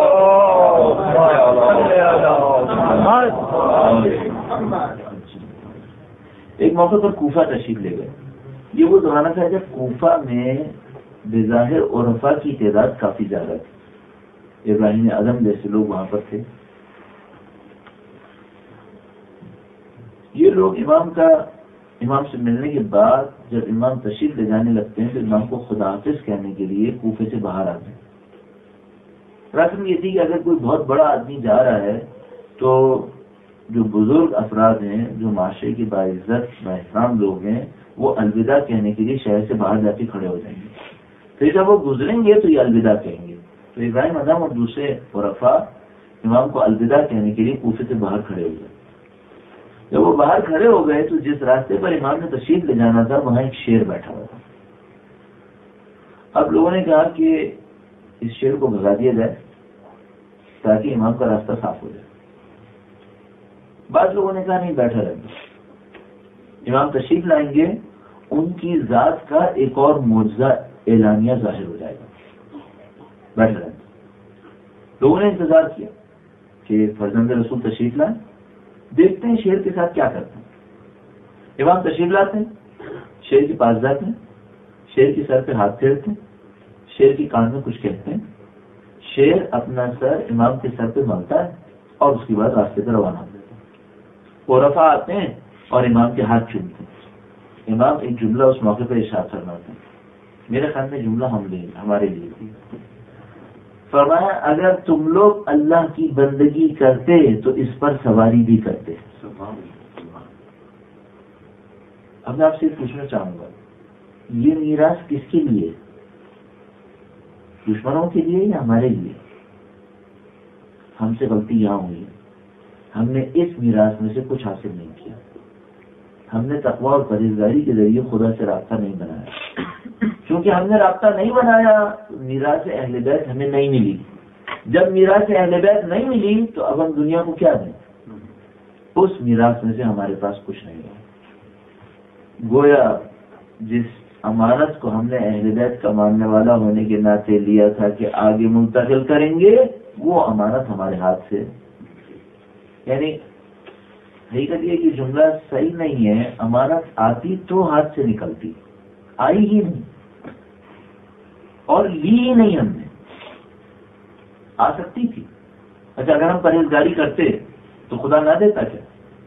ایک موقع پر کوفہ تشریف لے گئے. یہ وہ زمانہ تھا جب کوفہ میں بظاہر عرفا کی تعداد کافی زیادہ تھی. ابراہیم اعظم جیسے لوگ وہاں پر تھے. یہ لوگ امام سے ملنے کے بعد جب امام تشریف لے جانے لگتے ہیں تو امام کو خدا حافظ کہنے کے لیے کوفے سے باہر آتے ہیں. رسم یہ تھی کہ اگر کوئی بہت بڑا آدمی جا رہا ہے تو جو بزرگ افراد ہیں، جو معاشرے کے باعزت بااحترام لوگ ہیں، وہ الوداع کہنے کے لیے شہر سے باہر جا کے کھڑے ہو جائیں گے. پھر جب وہ گزریں گے تو یہ الوداع کہیں گے. تو ابراہیم اعظم اور دوسرے عرفا امام کو الوداع کہنے کے لیے کوفے سے باہر کھڑے ہو گئے. جب وہ باہر کھڑے ہو گئے تو جس راستے پر امام نے تشریف لے جانا تھا وہاں ایک شیر بیٹھا ہوا تھا. اب لوگوں نے کہا کہ اس شیر کو بھگا دیا جائے تاکہ امام کا راستہ صاف ہو جائے. بعض لوگوں نے کہا نہیں بیٹھا رہیں گے، امام تشریف لائیں گے، ان کی ذات کا ایک اور معجزہ اعلانیہ ظاہر ہو جائے گا، بیٹھے رہیں گے. لوگوں نے انتظار کیا کہ فرزند رسول تشریف لائیں، دیکھتے ہیں شیر کے ساتھ کیا کرتے ہیں. امام تشریف لاتے ہیں، شیر کے پاس جاتے ہیں، شیر کے سر پہ ہاتھ پھیرتے ہیں، شیر کے کان میں کچھ کہتے ہیں. شیر اپنا سر امام کے سر پہ ملتا ہے اور اس کے بعد راستے پہ روانہ ہوتے ہیں. عرفا آتے ہیں اور امام کے ہاتھ چومتے ہیں. امام ایک جملہ اس موقع پہ ارشاد فرماتے ہیں، میرے خیال میں جملہ ہمارے لیے فرمایا اگر تم لوگ اللہ کی بندگی کرتے تو اس پر سواری بھی کرتے. اب میں آپ سے پوچھنا چاہوں گا یہ میراث کس کے لیے؟ دشمنوں کے لیے یا ہمارے لیے؟ ہم سے غلطی یہاں ہوئی ہے، ہم نے اس میراث میں سے کچھ حاصل نہیں کیا، ہم نے تقویٰ اور پرہیزگاری کے ذریعے خدا سے رابطہ نہیں بنایا۔ چونکہ ہم نے رابطہ نہیں بنایا میراث اہل بیت ہمیں نہیں ملی۔ جب میراث اہل بیت نہیں ملی تو اب ہم دنیا کو کیا دیں؟ اس میراث میں سے ہمارے پاس کچھ نہیں رہا۔ گویا جس امانت کو ہم نے اہل بیت کا ماننے والا ہونے کے ناطے لیا تھا کہ آگے منتقل کریں گے، وہ امانت ہمارے ہاتھ سے، یعنی حقیقت یہ کہ جملہ صحیح نہیں ہے، امانت آتی تو ہاتھ سے نکلتی، آئی ہی نہیں اور لی ہی نہیں ہم نے۔ آ سکتی تھی، اچھا اگر ہم پرہیزگاری کرتے تو خدا نہ دیتا کیا؟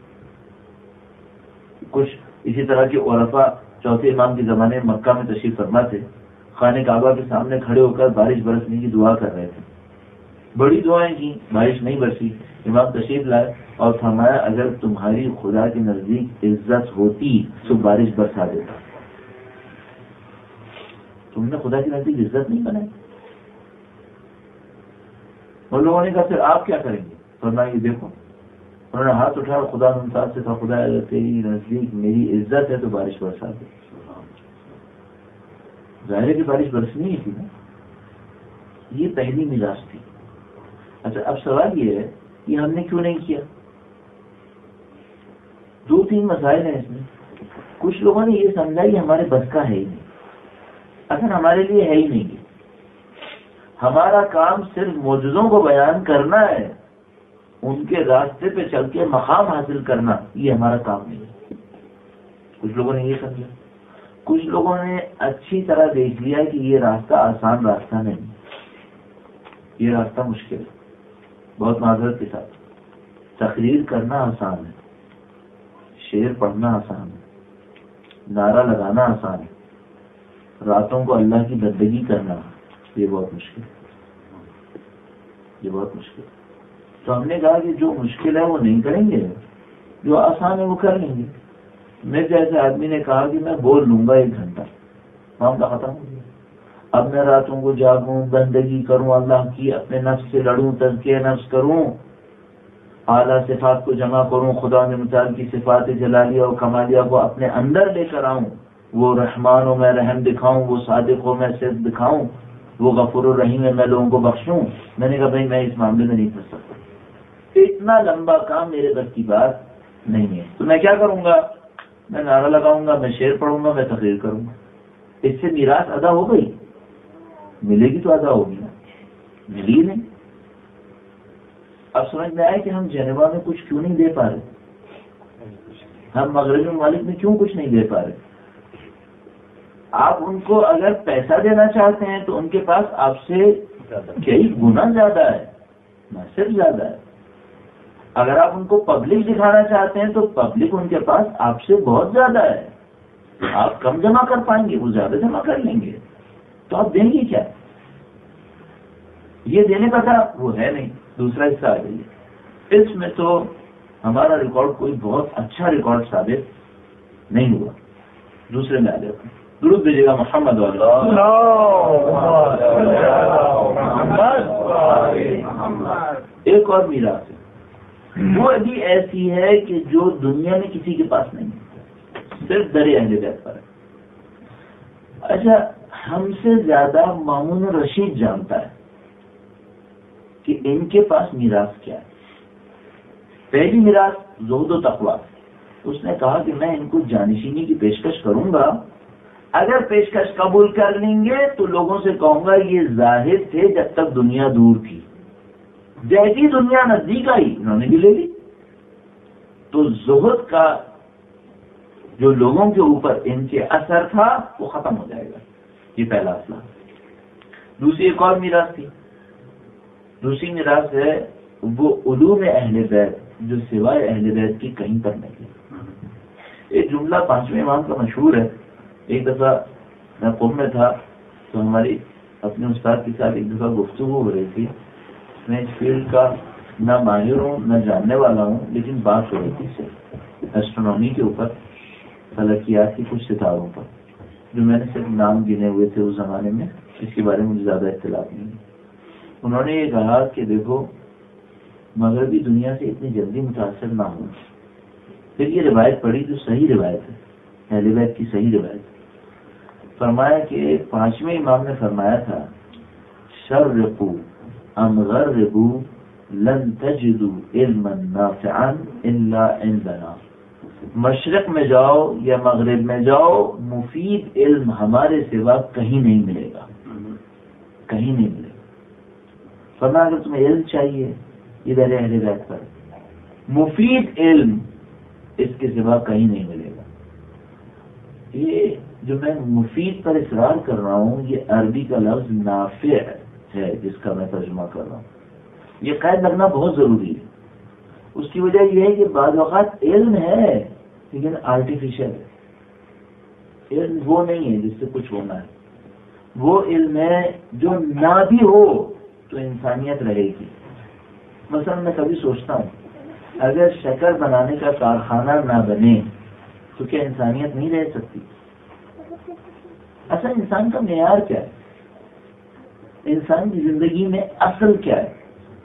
کچھ اسی طرح کے عرفا چوتھے امام کے زمانے میں مکہ میں تشریف فرما تھے، خانہ کعبہ کے سامنے کھڑے ہو کر بارش برسنے کی دعا کر رہے تھے، بڑی دعائیں کی، بارش نہیں برسی۔ امام تشریف لائے اور فرمایا اگر تمہاری خدا کے نزدیک عزت ہوتی تو بارش برسا دیتا، تم نے خدا کے نزدیک عزت نہیں بنائی۔ اور لوگوں نے کہا پھر آپ کیا کریں گے؟ فرمایا یہ دیکھو، انہوں نے ہاتھ اٹھایا، خدا ممتاز سے کہا خدا اگر تیری نزدیک میری عزت ہے تو بارش برسا دے۔ ظاہر ہے کہ بارش برسنی ہی تھی نا، یہ پہلی میراث تھی۔ اچھا اب سوال یہ ہے کہ ہم نے کیوں نہیں کیا؟ دو تین مسائل ہیں اس میں۔ کچھ لوگوں نے یہ سمجھا کہ ہمارے بس کا ہے ہی نہیں، اصل ہمارے لیے ہے ہی نہیں، ہمارا کام صرف معجزوں کو بیان کرنا ہے، ان کے راستے پہ چل کے مقام حاصل کرنا، یہ ہمارا کام نہیں ہے۔ کچھ لوگوں نے یہ سمجھا، کچھ لوگوں نے اچھی طرح دیکھ لیا کہ یہ راستہ آسان راستہ نہیں، یہ راستہ مشکل ہے۔ بہت معذرت کے ساتھ تقریر کرنا آسان ہے، شعر پڑھنا آسان ہے، نعرہ لگانا آسان ہے، راتوں کو اللہ کی بندگی کرنا یہ بہت مشکل ہے، یہ بہت مشکل ہے۔ تو ہم نے کہا کہ جو مشکل ہے وہ نہیں کریں گے، جو آسان ہے وہ کر لیں گے۔ میں جیسے آدمی نے کہا کہ میں بول لوں گا 1 گھنٹہ، معاملہ ختم ہو گیا۔ اب میں راتوں کو جاگوں، بندگی کروں اللہ کی، اپنے نفس سے لڑوں، تزکیہ نفس کروں، اعلیٰ صفات کو جمع کروں، خدا نے متعال کی صفات جلالیہ اور کمالیہ کو اپنے اندر لے کر آؤں، وہ رحمان ہو میں رحم دکھاؤں، وہ صادق ہو میں صدق دکھاؤں، وہ غفور الرحیم ہے میں لوگوں کو بخشوں۔ میں نے کہا بھائی میں اس معاملے میں نہیں پھنس سکتا، اتنا لمبا کام میرے بس کی بات نہیں ہے۔ تو میں کیا کروں گا؟ میں نعرہ لگاؤں گا، میں شعر پڑھوں گا، میں تقریر کروں گا۔ اس سے میراث ادا ہو گئی؟ ملے گی تو ادا ہوگی نا، ملی نہیں۔ اب سمجھ میں آئے کہ ہم جنیوا میں کچھ کیوں نہیں دے پا رہے، ہم مغربی ممالک میں کیوں کچھ نہیں دے پا رہے۔ آپ ان کو اگر پیسہ دینا چاہتے ہیں تو ان کے پاس آپ سے کئی گنا زیادہ ہے، نہ صرف زیادہ ہے۔ اگر آپ ان کو پبلک دکھانا چاہتے ہیں تو پبلک ان کے پاس آپ سے بہت زیادہ ہے، آپ کم جمع کر پائیں گے، وہ زیادہ جمع کر لیں گے، تو آپ دیں گے کیا؟ یہ دینے کا تھا، وہ ہے نہیں۔ دوسرا حصہ آ گئی، اس میں تو ہمارا ریکارڈ کوئی بہت اچھا ریکارڈ ثابت نہیں ہوا۔ دوسرے میں آ جاتا ہوں، درود بھیجیے گا محمد ایک اور میراث ہے، وہ ابھی ایسی ہے کہ جو دنیا میں کسی کے پاس نہیں ہے، صرف در اہل بیت پر ہے۔ اچھا ہم سے زیادہ مامون رشید جانتا ہے کہ ان کے پاس میراث کیا ہے۔ پہلی میراث زہد و تقویٰ۔ اس نے کہا کہ میں ان کو جانشینی کی پیشکش کروں گا، اگر پیشکش قبول کر لیں گے تو لوگوں سے کہوں گا یہ زاہد تھے جب تک دنیا دور تھی، جیسی دنیا نزدیک آئی انہوں نے بھی لے لی۔ تو زہد کا جو لوگوں کے اوپر ان کے اثر تھا وہ ختم ہو جائے گا، یہ پہلا اصلہ۔ دوسری ایک اور میراث تھی، دوسری میراث ہے وہ علوم اہل بیت جو سوائے اہل بیت کی کہیں پر نہیں ہے۔ ایک جملہ 5ویں امام کا مشہور ہے۔ ایک دفعہ میں قوم میں تھا تو ہماری اپنے استاد کے ساتھ ایک دفعہ گفتگو ہو رہی تھی، میں اس فیلڈ کا نہ ماہر ہوں نہ جاننے والا ہوں، لیکن بات ہو رہی تھی صرف ایسٹرونومی کے اوپر، فلکیات کی کچھ ستاروں پر، جو میں نے صرف نام گنے ہوئے تھے اس زمانے میں، اس کے بارے میں مجھے زیادہ اطلاع نہیں ہے۔ انہوں نے یہ کہا کہ دیکھو مغربی دنیا سے اتنی جلدی متاثر نہ ہوں. پھر یہ روایت پڑھی جو صحیح روایت ہے، اہل بیت کی صحیح روایت. فرمایا کہ 5ویں امام نے فرمایا تھا شرقوا ام غربوا لن تجدوا علما نافعا الا عندنا. مشرق میں جاؤ یا مغرب میں جاؤ، مفید علم ہمارے سوا کہیں نہیں ملے گا، کہیں نہیں ملے گا. فرمایا اگر تمہیں علم چاہیے ادھر اہل بیت پر، مفید علم اس کے سوا کہیں نہیں ملے گا. یہ جو میں مفید پر اصرار کر رہا ہوں یہ عربی کا لفظ نافع ہے جس کا میں ترجمہ کر رہا ہوں. یہ قید لگنا بہت ضروری ہے. اس کی وجہ یہ ہے کہ بعض اوقات علم ہے لیکن آرٹیفیشل ہے. علم وہ نہیں ہے جس سے کچھ ہونا ہے، وہ علم ہے جو نہ بھی ہو تو انسانیت رہے گی. مثلا میں کبھی سوچتا ہوں اگر شکر بنانے کا کارخانہ نہ بنے تو کیا انسانیت نہیں رہ سکتی؟ اصل انسان کا معیار کیا ہے؟ انسان کی زندگی میں اصل کیا ہے؟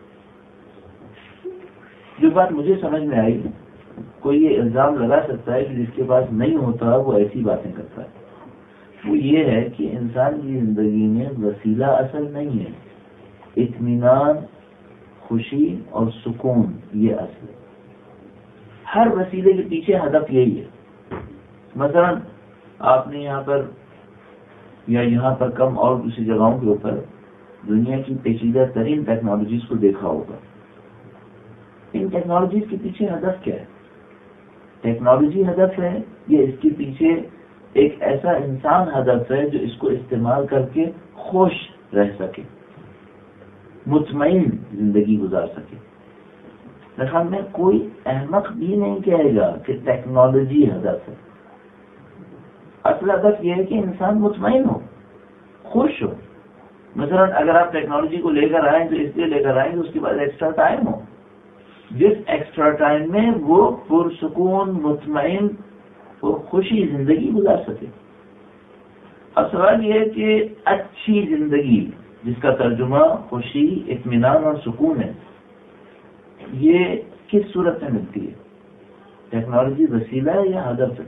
جو بات مجھے سمجھ میں آئی، کوئی یہ الزام لگا سکتا ہے کہ جس کے پاس نہیں ہوتا وہ ایسی باتیں کرتا ہے. وہ یہ ہے کہ انسان کی زندگی میں وسیلہ اصل نہیں ہے، اطمینان، خوشی اور سکون یہ اصل ہے. ہر وسیلے کے پیچھے ہدف یہی ہے. مثلا آپ نے یہاں پر یا یہاں پر کم اور دوسری جگہوں کے اوپر دنیا کی پیچیدہ ترین ٹیکنالوجیز کو دیکھا ہوگا. ان ٹیکنالوجیز کے پیچھے ہدف کیا ہے؟ ٹیکنالوجی ہدف ہے یا اس کے پیچھے ایک ایسا انسان ہدف ہے جو اس کو استعمال کر کے خوش رہ سکے، مطمئن زندگی گزار سکے؟ میرے خیال میں کوئی احمق بھی نہیں کہے گا کہ ٹیکنالوجی ہدف ہے. اصل ہدف یہ ہے کہ انسان مطمئن ہو، خوش ہو. مثلا اگر آپ ٹیکنالوجی کو لے کر آئیں تو اس لیے لے کر آئیں کہ اس کے بعد ایکسٹرا ٹائم ہو، جس ایکسٹرا ٹائم میں وہ پرسکون، مطمئن اور خوشی زندگی گزار سکے. اب سوال یہ ہے کہ اچھی زندگی جس کا ترجمہ خوشی، اطمینان اور سکون ہے، یہ کس صورت میں ملتی ہے؟ ٹیکنالوجی وسیلہ ہے یا ہدف ہے؟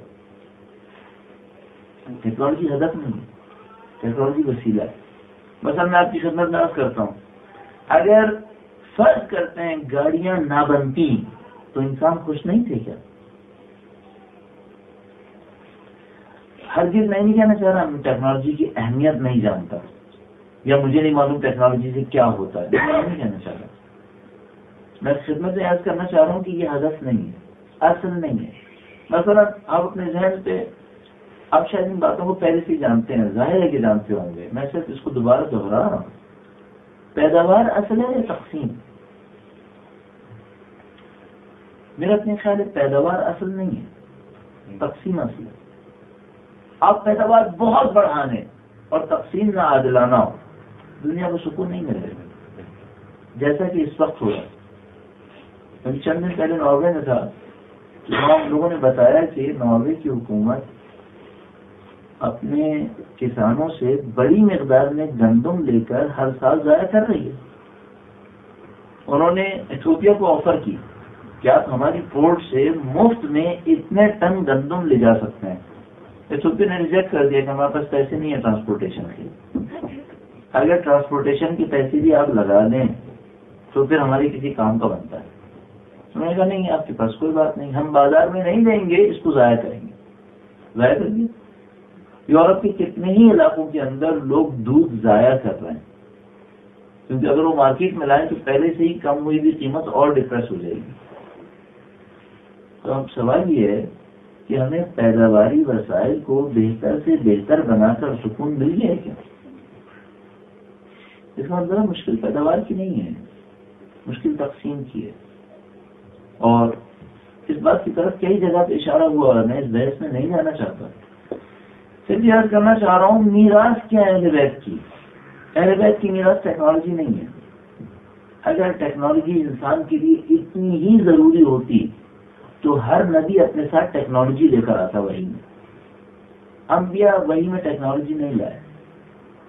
ٹیکنالوجی ہدف نہیں، ٹیکنالوجی وسیلہ ہے. مثلا میں آپ کی خدمت میں عرض کرتا ہوں، اگر فرض کرتے ہیں گاڑیاں نہ بنتی تو انسان خوش نہیں تھے کیا؟ ہرگز میں نہیں کہنا چاہ رہا میں ٹیکنالوجی کی اہمیت نہیں جانتا یا مجھے نہیں معلوم ٹیکنالوجی سے کیا ہوتا ہے، میں نہیں کہنا چاہ رہا. میں خدمت سے عرض کرنا چاہ رہا ہوں کہ یہ ہدف نہیں ہے، اصل نہیں ہے. مثلا آپ اپنے ذہن پہ، آپ شاید ان باتوں کو پہلے سے جانتے ہیں، ظاہر ہے کہ جانتے ہوں گے، میں صرف اس کو دوبارہ دہرا رہا ہوں. پیداوار اصل ہے یا تقسیم؟ میرا اپنے خیال ہے پیداوار اصل نہیں ہے، تقسیم اصل ہے. آپ پیداوار بہت بڑھانے اور تقسیم نہ عادلانہ ہو، دنیا کو سکون نہیں ملے گا جیسا کہ اس وقت ہو رہا ہے. چند دن پہلے ناروے میں تھا، وہاں لوگوں نے بتایا کہ ناروے کی حکومت اپنے کسانوں سے بڑی مقدار میں گندم لے کر ہر سال ضائع کر رہی ہے. انہوں نے ایتھوپیا کو آفر کی کہ آپ ہماری پورٹ سے مفت میں اتنے ٹن گندم لے جا سکتے ہیں. ایتھوپیا نے ریجیکٹ کر دیا کہ ہمارے پاس پیسے نہیں ہیں ٹرانسپورٹیشن کے. اگر ٹرانسپورٹیشن کے پیسے بھی آپ لگا دیں تو پھر ہمارے کسی کام کا بنتا ہے. انہوں نے کہا نہیں، آپ کے پاس کوئی بات نہیں، ہم بازار میں نہیں دیں گے، اس کو ضائع کریں گے. ضائع کر دیا. یورپ کے کتنے ہی علاقوں کے اندر لوگ دودھ ضائع کر رہے ہیں کیونکہ اگر وہ مارکیٹ میں لائیں تو پہلے سے ہی کم ہوئی بھی قیمت اور ڈپریس ہو جائے گی. تو اب سوال یہ ہے کہ ہمیں پیداواری وسائل کو بہتر سے بہتر بنا کر سکون مل گیا ہے کیا؟ اس کا مطلب مشکل پیداوار کی نہیں ہے، مشکل تقسیم کی ہے. اور اس بات کی طرف کئی جگہ پہ اشارہ ہوا ہے، میں اس بحث میں نہیں جانا چاہتا. صرف یاد کرنا چاہ رہا ہوں میراث کیا ہے اہل بیت کی؟ اہل بیت کی میراث ٹیکنالوجی نہیں ہے. اگر ٹیکنالوجی انسان کے لیے اتنی ہی ضروری ہوتی تو ہر نبی اپنے ساتھ ٹیکنالوجی لے کر آتا وحی میں. انبیاء وحی میں ٹیکنالوجی نہیں لائے.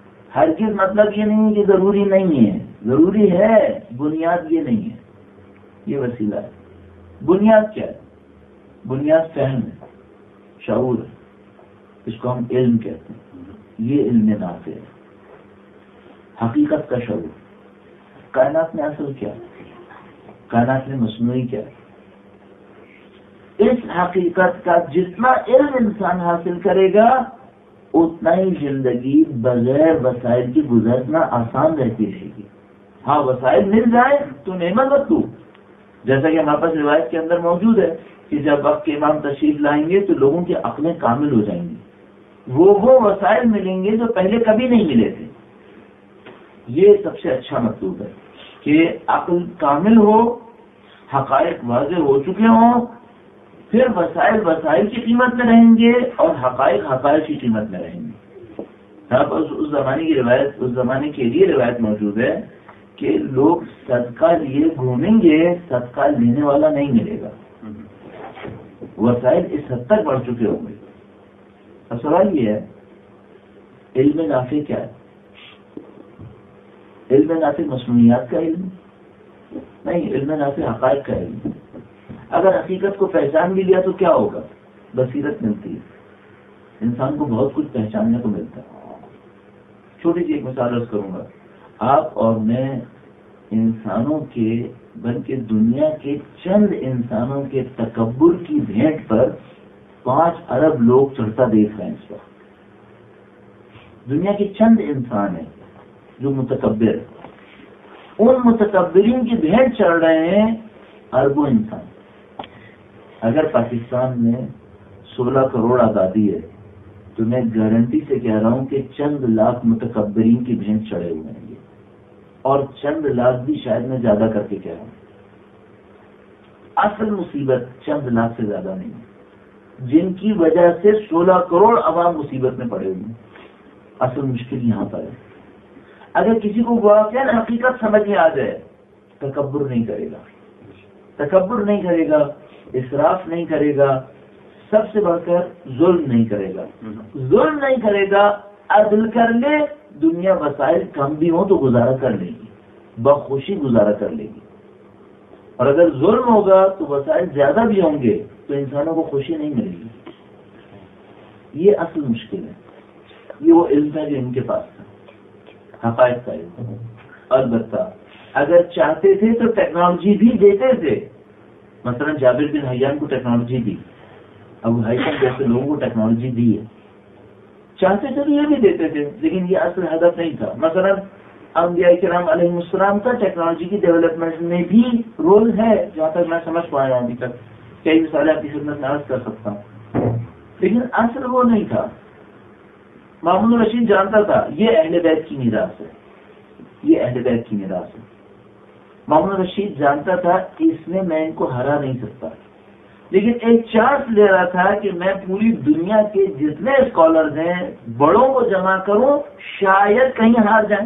ہرگز مطلب یہ نہیں کہ ضروری نہیں ہے، ضروری ہے، بنیاد یہ نہیں ہے. یہ وسیلہ ہے. بنیاد کیا ہے؟ بنیاد فہم ہے، شعور ہے، اس کو ہم علم کہتے ہیں. یہ علم نافع ہے، حقیقت کا شعور. کائنات میں اصل کیا ہے؟ کائنات میں مصنوعی کیا ہے؟ اس حقیقت کا جتنا علم انسان حاصل کرے گا اتنا ہی زندگی بغیر وسائل کی گزرنا آسان رہتی رہے گی. ہاں وسائل مل جائیں تو نعمت مت تو، جیسا کہ ہمارے پاس روایت کے اندر موجود ہے کہ جب وقت کے امام تشریف لائیں گے تو لوگوں کی عقلیں کامل ہو جائیں گی. وہ وسائل ملیں گے جو پہلے کبھی نہیں ملے تھے. یہ سب سے اچھا مطلوب ہے کہ عقل کامل ہو، حقائق واضح ہو چکے ہوں، پھر وسائل کی قیمت میں رہیں گے اور حقائق کی قیمت میں رہیں گے. یہاں پر اس زمانے کی روایت، اس زمانے کے لیے روایت موجود ہے کہ لوگ صدقہ لیے گھومیں گے، صدقہ لینے والا نہیں ملے گا. وسائل اس حد تک بڑھ چکے ہوں گے. اب سوال یہ ہے علم نافع کیا ہے؟ علم نافع مصنوعیات کا علم نہیں، علم نافع حقائق کا علم. اگر حقیقت کو پہچان بھی لیا تو کیا ہوگا؟ بصیرت ملتی ہے، انسان کو بہت کچھ پہچاننے کو ملتا ہے. چھوٹی سی ایک مثال عرض کروں گا. آپ اور میں انسانوں کے بلکہ دنیا کے چند انسانوں کے تکبر کی بھینٹ پر 5 ارب لوگ چڑھتا دیکھ رہے ہیں اس وقت. دنیا کے چند انسان ہیں جو متکبر ہیں، ان متکبرین کی بھینٹ چڑھ رہے ہیں اربوں انسان. اگر پاکستان میں 16 کروڑ آبادی ہے تو میں گارنٹی سے کہہ رہا ہوں کہ چند لاکھ متکبرین کی بھینٹ چڑھے ہوئے ہیں. اور چند لاکھ بھی شاید میں زیادہ کر کے کہہ رہا ہوں. اصل مصیبت چند لاکھ سے زیادہ نہیں ہے، جن کی وجہ سے 16 کروڑ عوام مصیبت میں پڑے ہوئے ہیں. اصل مشکل یہاں پر ہے. اگر کسی کو واقعا حقیقت سمجھ میں آ جائے تکبر نہیں کرے گا، تکبر نہیں کرے گا، اسراف نہیں کرے گا، سب سے بڑھ کر ظلم نہیں کرے گا. ظلم نہیں کرے گا، عدل کر لے. دنیا وسائل کم بھی ہوں تو گزارا کر لے گی، بخوشی گزارا کر لے گی. اور اگر ظلم ہوگا تو وسائل زیادہ بھی ہوں گے تو انسانوں کو خوشی نہیں ملے گی. یہ اصل مشکل ہے. یہ وہ علم ہے جو ان کے پاس تھا، حقائق کا علم. البتہ اگر چاہتے تھے تو ٹیکنالوجی بھی دیتے تھے. مثلا جابر بن حیان کو ٹیکنالوجی دی، ابو حیثم جیسے لوگوں کو ٹیکنالوجی دی ہے. چاہتے تھے تو یہ بھی دیتے تھے، لیکن یہ اصل ہدف نہیں تھا. مثلا انبیاء کرام علیہ السلام کا ٹیکنالوجی کی ڈیولپمنٹ میں بھی رول ہے، جہاں تک میں سمجھ پایا ہوں ابھی تک. کئی مثالیں آپ کی خدمت میں عرض کر سکتا ہوں، لیکن اصل وہ نہیں تھا. مامون الرشید جانتا تھا یہ اہل بیت کی میراث ہے، یہ اہل بیت کی میراث ہے. مامون الرشید جانتا تھا اس میں میں ان کو ہرا نہیں سکتا، لیکن ایک چانس لے رہا تھا کہ میں پوری دنیا کے جتنے اسکالرز ہیں بڑوں کو جمع کروں، شاید کہیں ہار جائیں.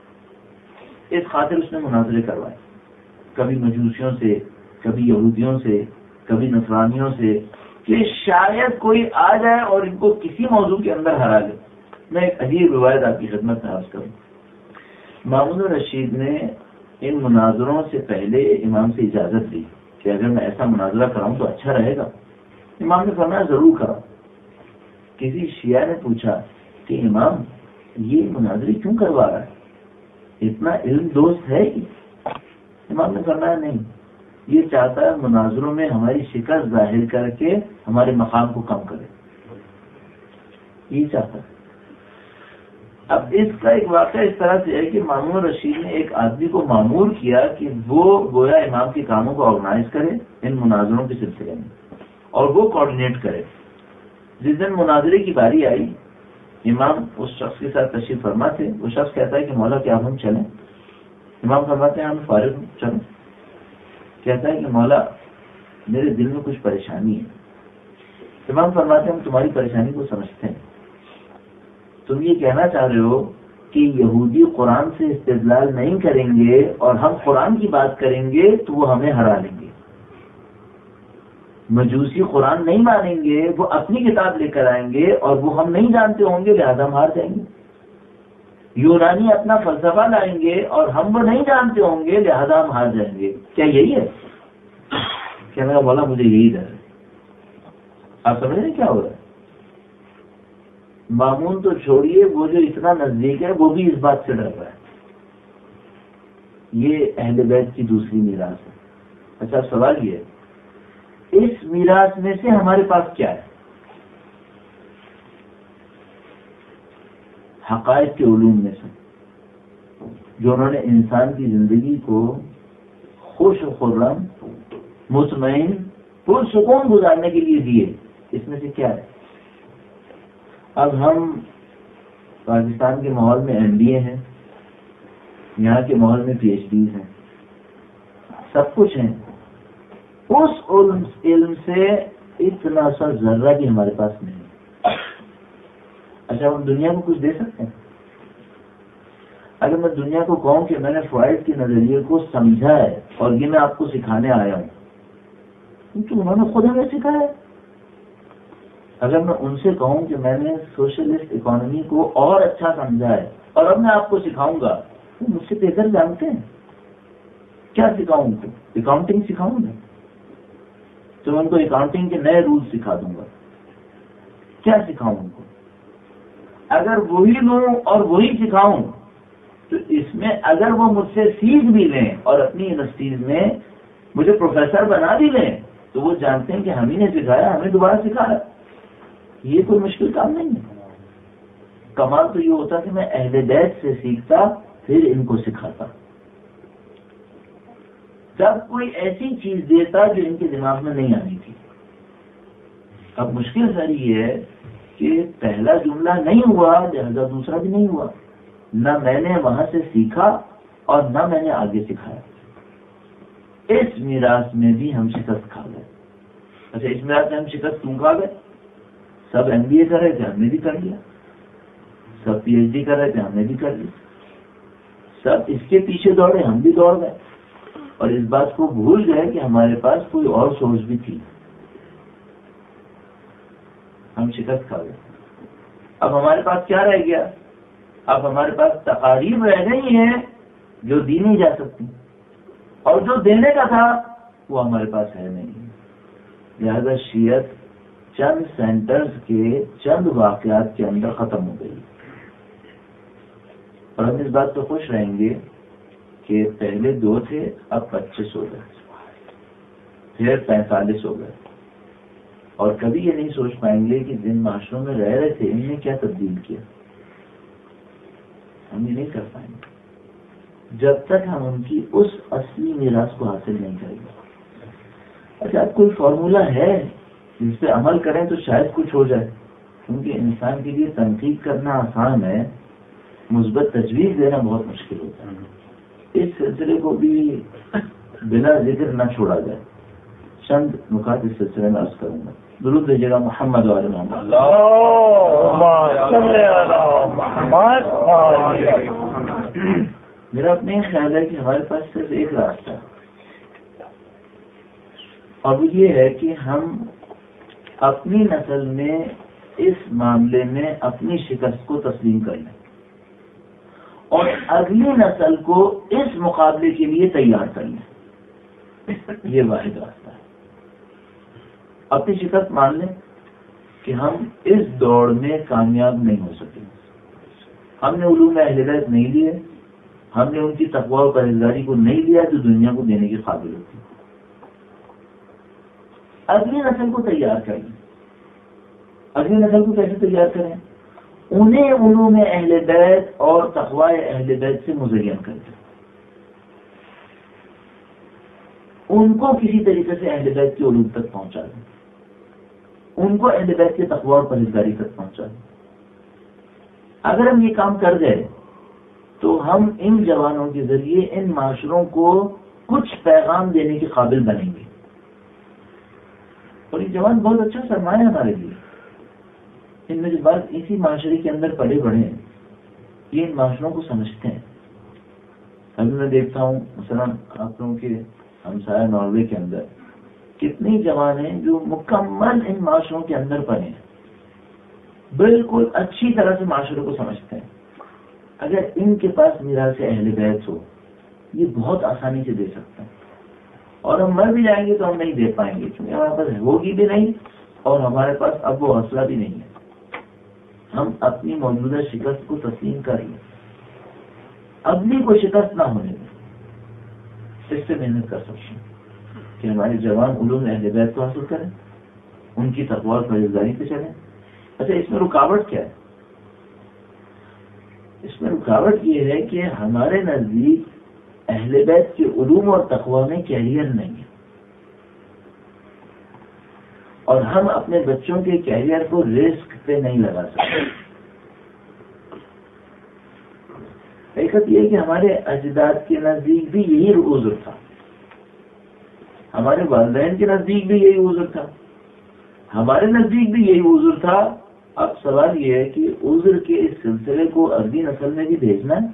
اس خاطر اس نے مناظرے کروائے، کبھی مجوسیوں سے، کبھی یہودیوں سے، کبھی نصرانیوں سے، کہ شاید کوئی آ جائے اور ان کو کسی موضوع کے اندر ہرا لے. میں ایک عجیب روایت آپ کی خدمت میں عرض کروں. مامون الرشید نے ان مناظروں سے پہلے امام سے اجازت دی کہ اگر میں ایسا مناظرہ کراؤں تو اچھا رہے گا. امام نے فرمایا ضرور کرا. کسی شیعہ نے پوچھا کہ امام یہ مناظرے کیوں کروا رہا ہے، اتنا علم دوست ہے ہی؟ امام نے فرمایا نہیں، یہ چاہتا ہے مناظروں میں ہماری شکست ظاہر کر کے ہمارے مقام کو کم کرے، یہ چاہتا ہے. اب اس کا ایک واقعہ اس طرح سے ہے کہ مامون الرشید نے ایک آدمی کو مامور کیا کہ وہ گویا امام کے کاموں کو آرگنائز کرے ان مناظروں کے سلسلے میں، اور وہ کوآرڈینیٹ کرے. جس دن مناظرے کی باری آئی، امام اس شخص کے ساتھ تشریف فرما تھے. وہ شخص کہتا ہے کہ مولا کیا ہم چلیں؟ امام فرماتے ہیں ہم فارغ ہوں، چلیں. کہتا ہے کہ مولا میرے دل میں کچھ پریشانی ہے. امام فرماتے ہیں ہم تمہاری پریشانی کو سمجھتے ہیں. تم یہ کہنا چاہ رہے ہو کہ یہودی قرآن سے استدلال نہیں کریں گے اور ہم قرآن کی بات کریں گے تو وہ ہمیں ہرا لیں گے. مجوسی قرآن نہیں مانیں گے، وہ اپنی کتاب لے کر آئیں گے اور وہ ہم نہیں جانتے ہوں گے، لہذا ہم ہار جائیں گے. یونانی اپنا فلسفہ لائیں گے اور ہم وہ نہیں جانتے ہوں گے، لہذا ہم ہار جائیں گے. کیا یہی ہے؟ کہنے کا بولا مجھے یہی ڈر ہے. آپ سمجھ رہے ہیں کیا ہو رہا ہے؟ مامون تو چھوڑیے، وہ جو اتنا نزدیک ہے وہ بھی اس بات سے ڈر رہا ہے. یہ اہل بیت کی دوسری میراث ہے. اچھا سوال یہ ہے، اس میراث میں سے ہمارے پاس کیا ہے؟ حقائق کے علوم میں سے جو انہوں نے انسان کی زندگی کو خوش و خرم، مطمئن، پرسکون گزارنے کے لیے دیے، اس میں سے کیا ہے؟ اب ہم پاکستان کے ماحول میں MBA ہیں، یہاں کے ماحول میں PhDs ہیں، سب کچھ ہیں. اس علم سے اتنا سا ذرہ بھی ہمارے پاس نہیں. اچھا ہم دنیا کو کچھ دے سکتے ہیں؟ اگر میں دنیا کو کہوں کہ میں نے فرائڈ کے نظریے کو سمجھا ہے اور یہ میں آپ کو سکھانے آیا ہوں، کیونکہ انہوں نے خود ہمیں سکھایا. اگر میں ان سے کہوں کہ میں نے سوشلسٹ اکانومی کو اور اچھا سمجھا ہے اور اب میں آپ کو سکھاؤں گا، تو مجھ سے بہتر جانتے ہیں. کیا سکھاؤں ان کو؟ اکاؤنٹنگ سکھاؤں گا تو میں ان کو اکاؤنٹنگ کے نئے رول سکھا دوں گا. کیا سکھاؤں ان کو؟ اگر وہی لوں اور وہی سکھاؤں تو اس میں اگر وہ مجھ سے سیکھ بھی لیں اور اپنی یونیورسٹیز میں مجھے پروفیسر بنا بھی لیں تو وہ جانتے ہیں کہ ہم ہی نے سکھایا، ہمیں دوبارہ سکھایا. یہ کوئی مشکل کام نہیں ہے. کمال تو یہ ہوتا کہ میں اہل بیت سے سیکھتا پھر ان کو سکھاتا. جب کوئی ایسی چیز دیتا جو ان کے دماغ میں نہیں آنی تھی. اب مشکل ساری یہ ہے کہ پہلا جملہ نہیں ہوا لہذا دوسرا بھی نہیں ہوا. نہ میں نے وہاں سے سیکھا اور نہ میں نے آگے سکھایا. اس میراث میں بھی ہم شکست کھا گئے. اچھا اس میراث میں ہم شکست کیوں کھا گئے؟ سب MBA کر رہے تھے، ہم نے بھی کر لیا. سب PhD کر رہے تھے، ہم نے بھی کر لیا. سب اس کے پیچھے دوڑے، ہم بھی دوڑ گئے اور اس بات کو بھول گئے کہ ہمارے پاس کوئی اور سورس بھی تھی. ہم شکست کھا گئے. اب ہمارے پاس کیا رہ گیا؟ اب ہمارے پاس تقاریب رہ گئی ہیں جو دی نہیں جا سکتی، اور جو دینے کا تھا وہ ہمارے پاس ہے نہیں. لہذا شیعت چند سینٹرز کے چند واقعات کے اندر ختم ہو گئی. اور ہم اس بات تو خوش رہیں گے کہ پہلے 2 تھے، اب 25 ہو گئے، پھر 45 ہو گئے. اور کبھی یہ نہیں سوچ پائیں گے کہ جن معاشروں میں رہ رہے تھے ان نے کیا تبدیل کیا. ہم یہ نہیں کر پائیں گے جب تک ہم ان کی اس اصلی میراث کو حاصل نہیں کریں گے. اچھا اب کوئی فارمولا ہے جس پہ عمل کریں تو شاید کچھ ہو جائے، کیونکہ انسان کے لیے تنقید کرنا آسان ہے، مثبت تجویز دینا بہت مشکل ہوتا ہے. اس سلسلے کو بھی بلا ذکر نہ چھوڑا جائے. چند نکات اس سلسلے میں عرض کروں گا. درود بھیجیے گا محمد و آل محمد. میرا اپنا یہ خیال ہے کہ ہمارے پاس صرف ایک راستہ ہے، اور وہ یہ ہے کہ ہم اپنی نسل میں اس معاملے میں اپنی شکست کو تسلیم کر لیں اور اگلی نسل کو اس مقابلے کے لیے تیار کر لیں. یہ واحد راستہ ہے. اپنی شکست مان لیں کہ ہم اس دوڑ میں کامیاب نہیں ہو سکے. ہم نے علوم اہل بیت نہیں لیے، ہم نے ان کی تقوی و پرہیزگاری کو نہیں لیا جو دنیا کو دینے کے قابل ہوتی. اگلی نسل کو تیار کریں. اگلی نسل کو کیسے تیار کریں؟ انہیں علوم اہل بیت اور تقوی اہل بیت سے مزین کر دیں. ان کو کسی طریقے سے اہل بیت کے علوم تک پہنچا دیں، ان کو اہل بیت کے تقوی اور پرہیزگاری تک پہنچا دیں. اگر ہم یہ کام کر گئے تو ہم ان جوانوں کے ذریعے ان معاشروں کو کچھ پیغام دینے کے قابل بنیں گے. اور یہ جوان بہت اچھا سرمایہ ہے ہمارے لیے. ان میں جو بات اسی معاشرے کے اندر پڑے بڑھے ہیں، یہ ان معاشروں کو سمجھتے ہیں. ابھی میں دیکھتا ہوں مثلا آپ لوگوں کے ہمسایہ ناروے کے اندر کتنے جوان ہیں جو مکمل ان معاشروں کے اندر پڑے ہیں، بالکل اچھی طرح سے معاشرے کو سمجھتے ہیں. اگر ان کے پاس میراث اہل بیت ہو، یہ بہت آسانی سے دے سکتے ہیں. اور ہم مر بھی جائیں گے تو ہم نہیں دے پائیں گے، کیونکہ ہمارے پاس ہوگی بھی نہیں اور ہمارے پاس اب وہ حوصلہ بھی نہیں ہے. ہم اپنی موجودہ شکست کو تسلیم کریں گے، اگلی کو شکست نہ ہونے دیں، اس سے محنت کر سکتے ہیں کہ ہمارے جوان علوم اہل بیت کو حاصل کریں، ان کی تقویٰ اور پرہیزگاری پہ چلیں. اچھا، اس میں رکاوٹ کیا ہے؟ اس میں رکاوٹ یہ ہے کہ ہمارے نزدیک اہل بیت کے علوم اور تقویٰ میں کیریئر نہیں ہے، اور ہم اپنے بچوں کے کیریئر کو رسک پہ نہیں لگا سکتے. حقیقت یہ ہے کہ ہمارے اجداد کے نزدیک بھی یہی عذر تھا، ہمارے والدین کے نزدیک بھی یہی عذر تھا، ہمارے نزدیک بھی یہی عذر تھا. اب سوال یہ ہے کہ عذر کے اس سلسلے کو اگلی نسل میں بھی بھیجنا ہے،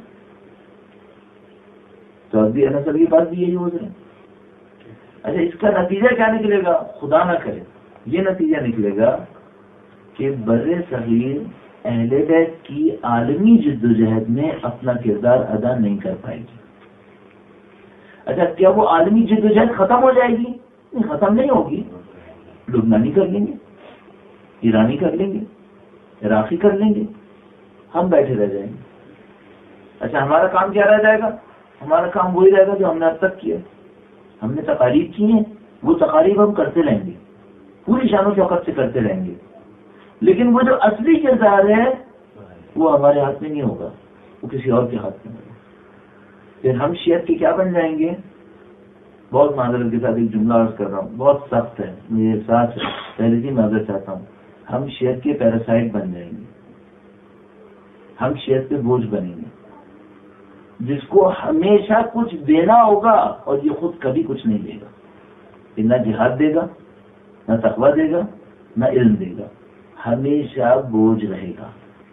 تو اگلی نسل کے پاس بھی یہی عذر ہے. اچھا، اس کا نتیجہ کیا نکلے گا؟ خدا نہ کرے یہ نتیجہ نکلے گا کہ بر صغیر اہل بیت کی عالمی جدوجہد میں اپنا کردار ادا نہیں کر پائے گی. اچھا، کیا وہ عالمی جدوجہد ختم ہو جائے گی؟ نہیں، ختم نہیں ہوگی. لبنانی کر لیں گے، ایرانی کر لیں گے، عراقی کر لیں گے، ہم بیٹھے رہ جائیں گے. اچھا، ہمارا کام کیا رہ جائے گا؟ ہمارا کام وہی رہے گا جو ہم نے اب تک کیا. ہم نے تقاریب کی ہیں، وہ تقاریب ہم کرتے رہیں گے، پوری شان و شوکت سے کرتے رہیں گے، لیکن وہ جو اصلی کردار ہے وہ ہمارے ہاتھ میں نہیں ہوگا، وہ کسی اور کے ہاتھ میں ہوگا. پھر ہم شیعت کے کیا بن جائیں گے؟ بہت معذرت کے ساتھ ایک جملہ عرض کر رہا ہوں، بہت سخت ہے، مجھے ساتھ ہے، پہلے سے معذرت چاہتا ہوں. ہم شیعت کے پیراسائٹ بن جائیں گے، ہم شیعت پہ بوجھ بنیں گے، جس کو ہمیشہ کچھ دینا ہوگا اور یہ خود کبھی کچھ نہیں دے گا. یہ نہ جہاد دے گا، نہ تقویٰ دے گا، نہ علم دے گا، ہمیشہ بوجھ رہے گا.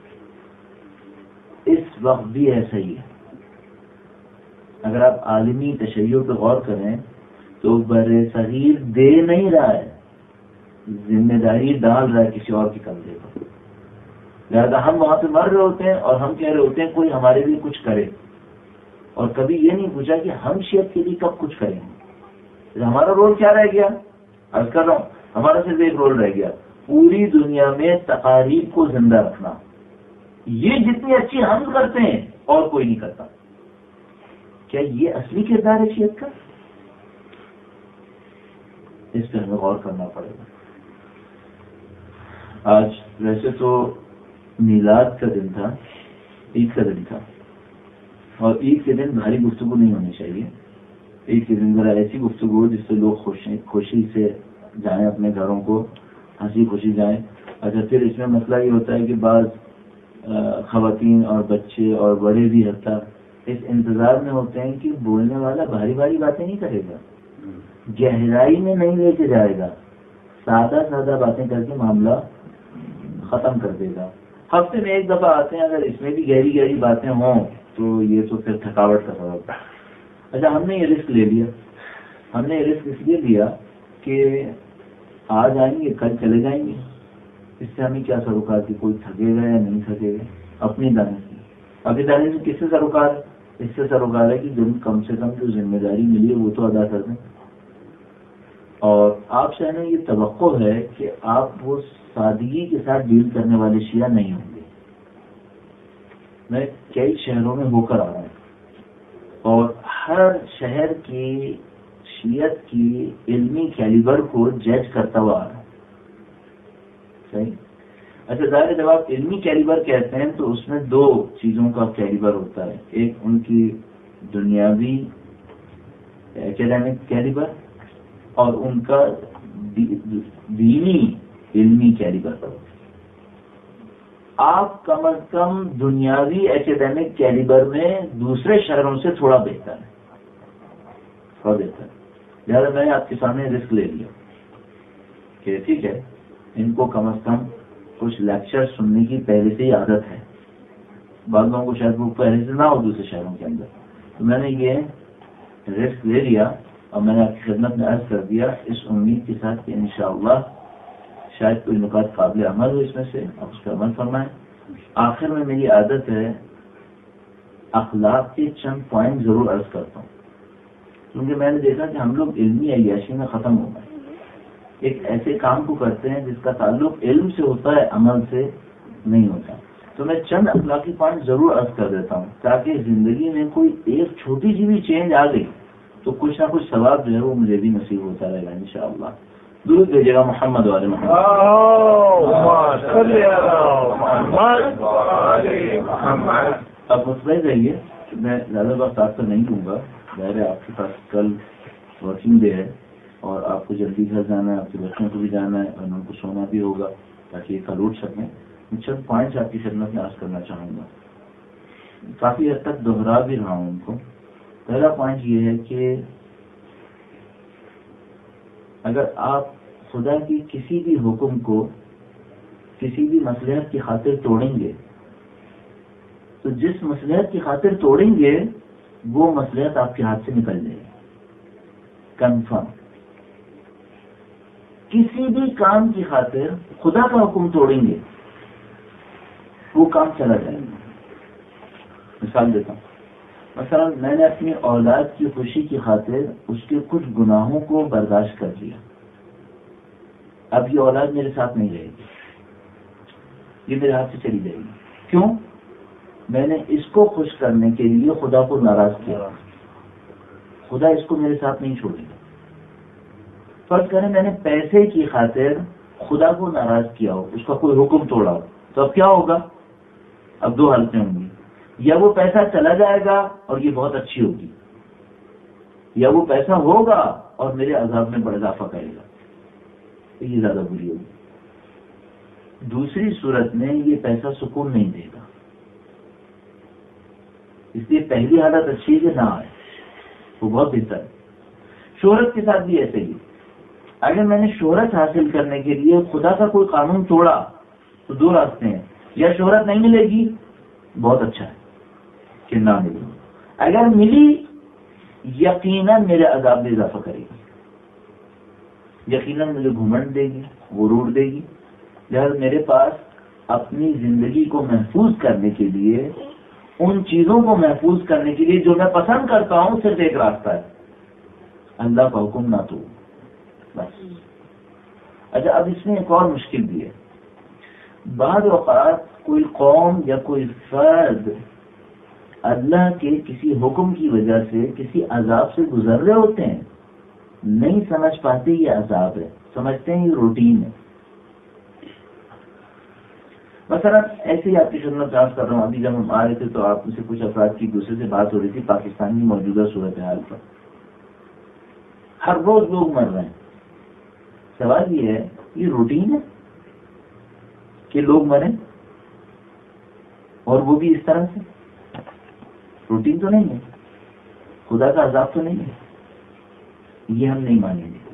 اس وقت بھی ایسا ہی ہے. اگر آپ عالمی تشیع پہ غور کریں تو بر صغیر دے نہیں رہا ہے، ذمہ داری ڈال رہا ہے کسی اور کے کندھے پر. لہٰذا ہم وہاں پہ مر رہے ہوتے ہیں اور ہم کہہ رہے ہوتے ہیں کوئی ہمارے لیے کچھ کرے، اور کبھی یہ نہیں پوچھا کہ ہم شیعت کے لیے کب کچھ کریں گے. ہمارا رول کیا رہ گیا؟ عرض کر رہا ہوں، ہمارا صرف ایک رول رہ گیا، پوری دنیا میں تقاریب کو زندہ رکھنا. یہ جتنی اچھی ہم کرتے ہیں اور کوئی نہیں کرتا. کیا یہ اصلی کردار ہے شیعت کا؟ اس پہ ہمیں غور کرنا پڑے گا. آج ویسے تو میلاد کا دن تھا، عید کا دن تھا، اور عید کے دن بھاری گفتگو نہیں ہونی چاہیے. عید کے دن ذرا ایسی گفتگو ہو جس سے لوگ خوشی سے جائیں اپنے گھروں کو، ہنسی خوشی جائیں. اچھا، پھر اس میں مسئلہ یہ ہوتا ہے کہ بعض خواتین اور بچے اور بڑے بھی حتیٰ اس انتظار میں ہوتے ہیں کہ بولنے والا بھاری بھاری باتیں نہیں کرے گا، گہرائی میں نہیں لے کے جائے گا، سادہ سادہ باتیں کر کے معاملہ ختم کر دے گا. ہفتے میں ایک دفعہ آتے ہیں، اگر اس میں بھی گہری گہری باتیں ہوں تو یہ تو پھر تھکاوٹ کا سبب ہے. اچھا، ہم نے یہ رسک لے لیا. ہم نے یہ رسک اس لیے لیا کہ آج آئیں گے کل چلے جائیں گے، اس سے ہمیں کیا سروکار کہ کوئی تھکے گا یا نہیں تھکے گا. اپنی دانے سے، اپنی دانے سے کس سے سروکار ہے؟ اس سے سروکار ہے کہ کم سے کم جو ذمہ داری ملی ہے وہ تو ادا کر دیں. اور آپ سے ہمیں یہ توقع ہے کہ آپ وہ سادگی کے ساتھ ڈیل کرنے والے شیعہ نہیں ہوں گے. میں کئی شہروں میں ہو کر آ رہا ہوں اور ہر شہر کی شیعت کی علمی کیلیبر کو جج کرتا ہوا آ رہا ہوں. صحیح؟ اچھا، ظاہر جب آپ علمی کیلیبر کہتے ہیں تو اس میں دو چیزوں کا کیلیبر ہوتا ہے، ایک ان کی دنیاوی ایکیڈیمک کیلیبر اور ان کا دینی علمی کیلیبر. آپ کم از کم دنیاوی ایکیڈیمک کیلیبر میں دوسرے شہروں سے تھوڑا بہتر ہے، تھوڑا بہتر. لہٰذا میں نے آپ کے سامنے رسک لے لیا کہ ٹھیک ہے، ان کو کم از کم کچھ لیکچر سننے کی پہلے سے ہی عادت ہے. بعض لوگوں کو شاید وہ پہلے سے نہ ہو دوسرے شہروں کے اندر. تو میں نے یہ رسک لے لیا اور میں نے آپ کی خدمت میں عرض کر دیا اس امید کے ساتھ کہ انشاءاللہ شاید کوئی نکات قابل عمل ہو اس میں سے، آپ اس پہ عمل فرمائیں. آخر میں میری عادت ہے اخلاق کے چند پوائنٹ ضرور عرض کرتا ہوں. کیونکہ میں نے دیکھا کہ ہم لوگ علمی عیاشی میں ختم ہو گئے، ایک ایسے کام کو کرتے ہیں جس کا تعلق علم سے ہوتا ہے، عمل سے نہیں ہوتا. تو میں چند اخلاقی پوائنٹ ضرور عرض کر دیتا ہوں تاکہ زندگی میں کوئی ایک چھوٹی سی بھی چینج آ گئی تو کچھ نہ کچھ ثواب جو ہے وہ مجھے بھی نصیب ہوتا رہے گا انشاءاللہ. درود بھیجیے گا محمد والے محمد. اب مطمئن رہیے میں زیادہ وقت آپ سے نہیں دوں گا. ظاہر ہے آپ کے پاس کل ورکنگ ڈے ہے اور آپ کو جلدی گھر جانا ہے، آپ کے بچوں کو بھی جانا ہے اور ان کو سونا بھی ہوگا تاکہ یہ کل اٹھ سکیں. چند پوائنٹس آپ کی خدمت میں عرض کرنا چاہوں گا. کافی حد تک دوہرا بھی رہا ہوں ان کو. پہلا پوائنٹ یہ ہے کہ اگر آپ خدا کی کسی بھی حکم کو کسی بھی مصلحت کی خاطر توڑیں گے تو جس مصلحت کی خاطر توڑیں گے وہ مصلحت آپ کے ہاتھ سے نکل جائے گی کنفرم. کسی بھی کام کی خاطر خدا کا حکم توڑیں گے وہ کام چلا جائے گا. مثال دیتا ہوں، مثلا میں نے اپنی اولاد کی خوشی کی خاطر اس کے کچھ گناہوں کو برداشت کر لیا. اب یہ اولاد میرے ساتھ نہیں رہے گی، یہ میرے ہاتھ سے چلی جائے گی. کیوں؟ میں نے اس کو خوش کرنے کے لیے خدا کو ناراض کیا. خدا اس کو میرے ساتھ نہیں چھوڑے گا. فرض کریں میں نے پیسے کی خاطر خدا کو ناراض کیا ہو، اس کا کوئی حکم توڑا ہو، تو اب کیا ہوگا؟ اب دو حالتیں ہوں گی. یا وہ پیسہ چلا جائے گا اور یہ بہت اچھی ہوگی، یا وہ پیسہ ہوگا اور میرے عذاب میں بڑا اضافہ کرے گا، تو یہ زیادہ بری ہوگی. دوسری صورت میں یہ پیسہ سکون نہیں دے گا، اس لیے پہلی حالت اچھی ہے کہ نہ آئے، وہ بہت بہتر ہے. شہرت کے ساتھ بھی ایسے ہی. اگر میں نے شہرت حاصل کرنے کے لیے خدا کا کوئی قانون توڑا تو دو راستے ہیں، یا شہرت نہیں ملے گی، بہت اچھا ہے کہ نہ ملی. اگر ملی یقیناً میرے عذاب میں اضافہ کرے گی، یقیناً مجھے گھمنڈ دے گی، غرور دے گی. لہذا میرے پاس اپنی زندگی کو محفوظ کرنے کے لیے، ان چیزوں کو محفوظ کرنے کے لیے جو میں پسند کرتا ہوں، صرف ایک راستہ ہے، اللہ کا حکم نہ تو بس. اچھا، اب اس میں ایک اور مشکل بھی ہے. بعض اوقات کوئی قوم یا کوئی فرد اللہ کے کسی حکم کی وجہ سے کسی عذاب سے گزر رہے ہوتے ہیں، نہیں سمجھ پاتے یہ عذاب ہے، سمجھتے ہیں یہ روٹین ہے. مثلا ایسے ہی آپ کی خدمت عرض کر رہا ہوں، ابھی جب ہم آ رہے تھے تو آپ میں سے کچھ افراد کی دوسرے سے بات ہو رہی تھی پاکستان کی موجودہ صورتحال پر. ہر روز لوگ مر رہے ہیں. سوال یہ ہے، یہ روٹین ہے کہ لوگ مریں اور وہ بھی اس طرح سے؟ روٹین تو نہیں ہے، خدا کا عذاب تو نہیں ہے. یہ ہم نہیں مانیں گے.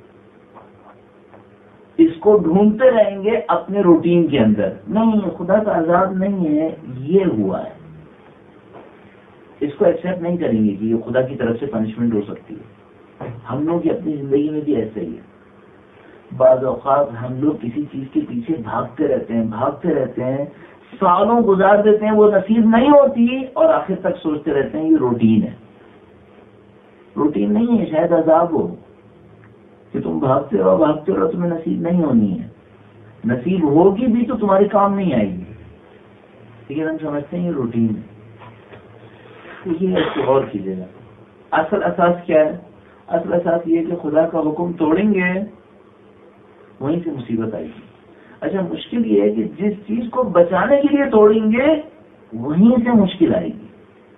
اس کو ڈھونڈتے رہیں گے اپنے روٹین کے اندر. نہیں، خدا کا عذاب نہیں ہے، یہ ہوا ہے. اس کو ایکسپٹ نہیں کریں گے کہ یہ خدا کی طرف سے پنشمنٹ ہو سکتی ہے. ہم لوگ کی اپنی زندگی میں بھی ایسا ہی ہے. بعض اوقات ہم لوگ کسی چیز کے پیچھے بھاگتے رہتے ہیں، سالوں گزار دیتے ہیں، وہ نصیب نہیں ہوتی اور آخر تک سوچتے رہتے ہیں یہ روٹین ہے. روٹین نہیں ہے، شاید عذاب ہو کہ تم بھاگتے رہو تمہیں نصیب نہیں ہونی ہے. نصیب ہوگی بھی تو تمہارے کام نہیں آئے گی، لیکن ہم سمجھتے ہیں یہ روٹین ہے. یہ اس کو غور کیجیے گا. اصل اساس کیا ہے؟ اصل اساس یہ کہ خدا کا حکم توڑیں گے وہیں سے مصیبت آئے گی. اچھا، مشکل یہ ہے کہ جس چیز کو بچانے کے لیے توڑیں گے وہیں سے مشکل آئے گی.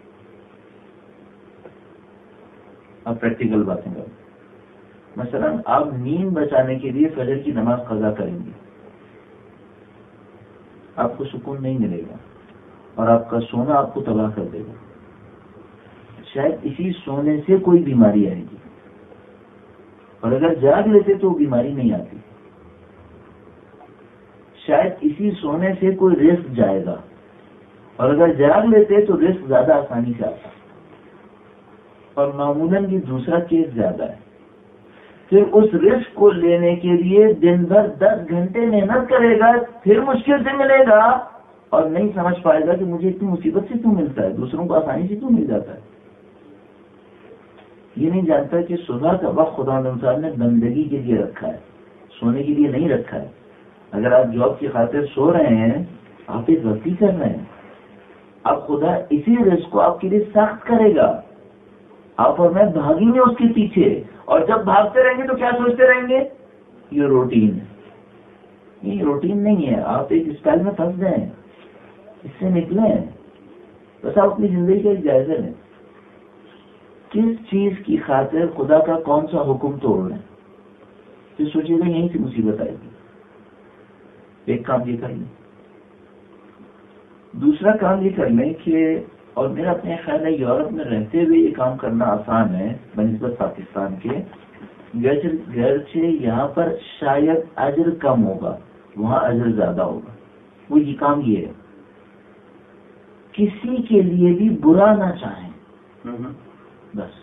اب پریکٹیکل باتیں کریں. مثلا آپ نیند بچانے کے لیے فجر کی نماز قضا کریں گے، آپ کو سکون نہیں ملے گا اور آپ کا سونا آپ کو تباہ کر دے گا. شاید اسی سونے سے کوئی بیماری آئے گی، اور اگر جاگ لیتے تو بیماری نہیں آتی. شاید اسی سونے سے کوئی رزق جائے گا، اور اگر جاگ لیتے تو رزق زیادہ آسانی سے آتا. اور معمولاً یہ دوسرا کیس زیادہ ہے. پھر اس رزق کو لینے کے لیے دن بھر 10 گھنٹے محنت کرے گا، پھر مشکل سے ملے گا اور نہیں سمجھ پائے گا کہ مجھے اتنی مصیبت سے کیوں ملتا ہے، دوسروں کو آسانی سے کیوں مل جاتا ہے. یہ نہیں جانتا کہ صبح کا وقت خدا نے بندگی کے لیے رکھا ہے، سونے کے لیے نہیں رکھا ہے. اگر آپ جاب کی خاطر سو رہے ہیں، آپ ایک غلطی کر رہے ہیں. اب خدا اسی رزق کو آپ کے لیے سخت کرے گا. آپ اور میں بھاگیں گے اس کے پیچھے، اور جب بھاگتے رہیں گے تو کیا سوچتے رہیں گے؟ یہ روٹین ہے. یہ روٹین نہیں ہے. آپ ایک اسٹائل میں پھنس گئے ہیں، اس سے نکلیں. بس آپ اپنی زندگی کا ایک جائزہ لیں. کس چیز کی خاطر خدا کا کون سا حکم توڑ رہے ہیں؟ پھر سوچیے گا یہیں سے مصیبت آئے گی. ایک کام یہ کر لیں. دوسرا کام یہ کر لیں کہ، اور میرا اپنے خیال ہے یورپ میں رہتے ہوئے یہ کام کرنا آسان ہے بنسبت پاکستان کے، گرچہ یہاں پر شاید اجر کم ہوگا، وہاں اجر زیادہ ہوگا. وہ یہ کام یہ ہے، کسی کے لیے بھی برا نہ چاہیں. بس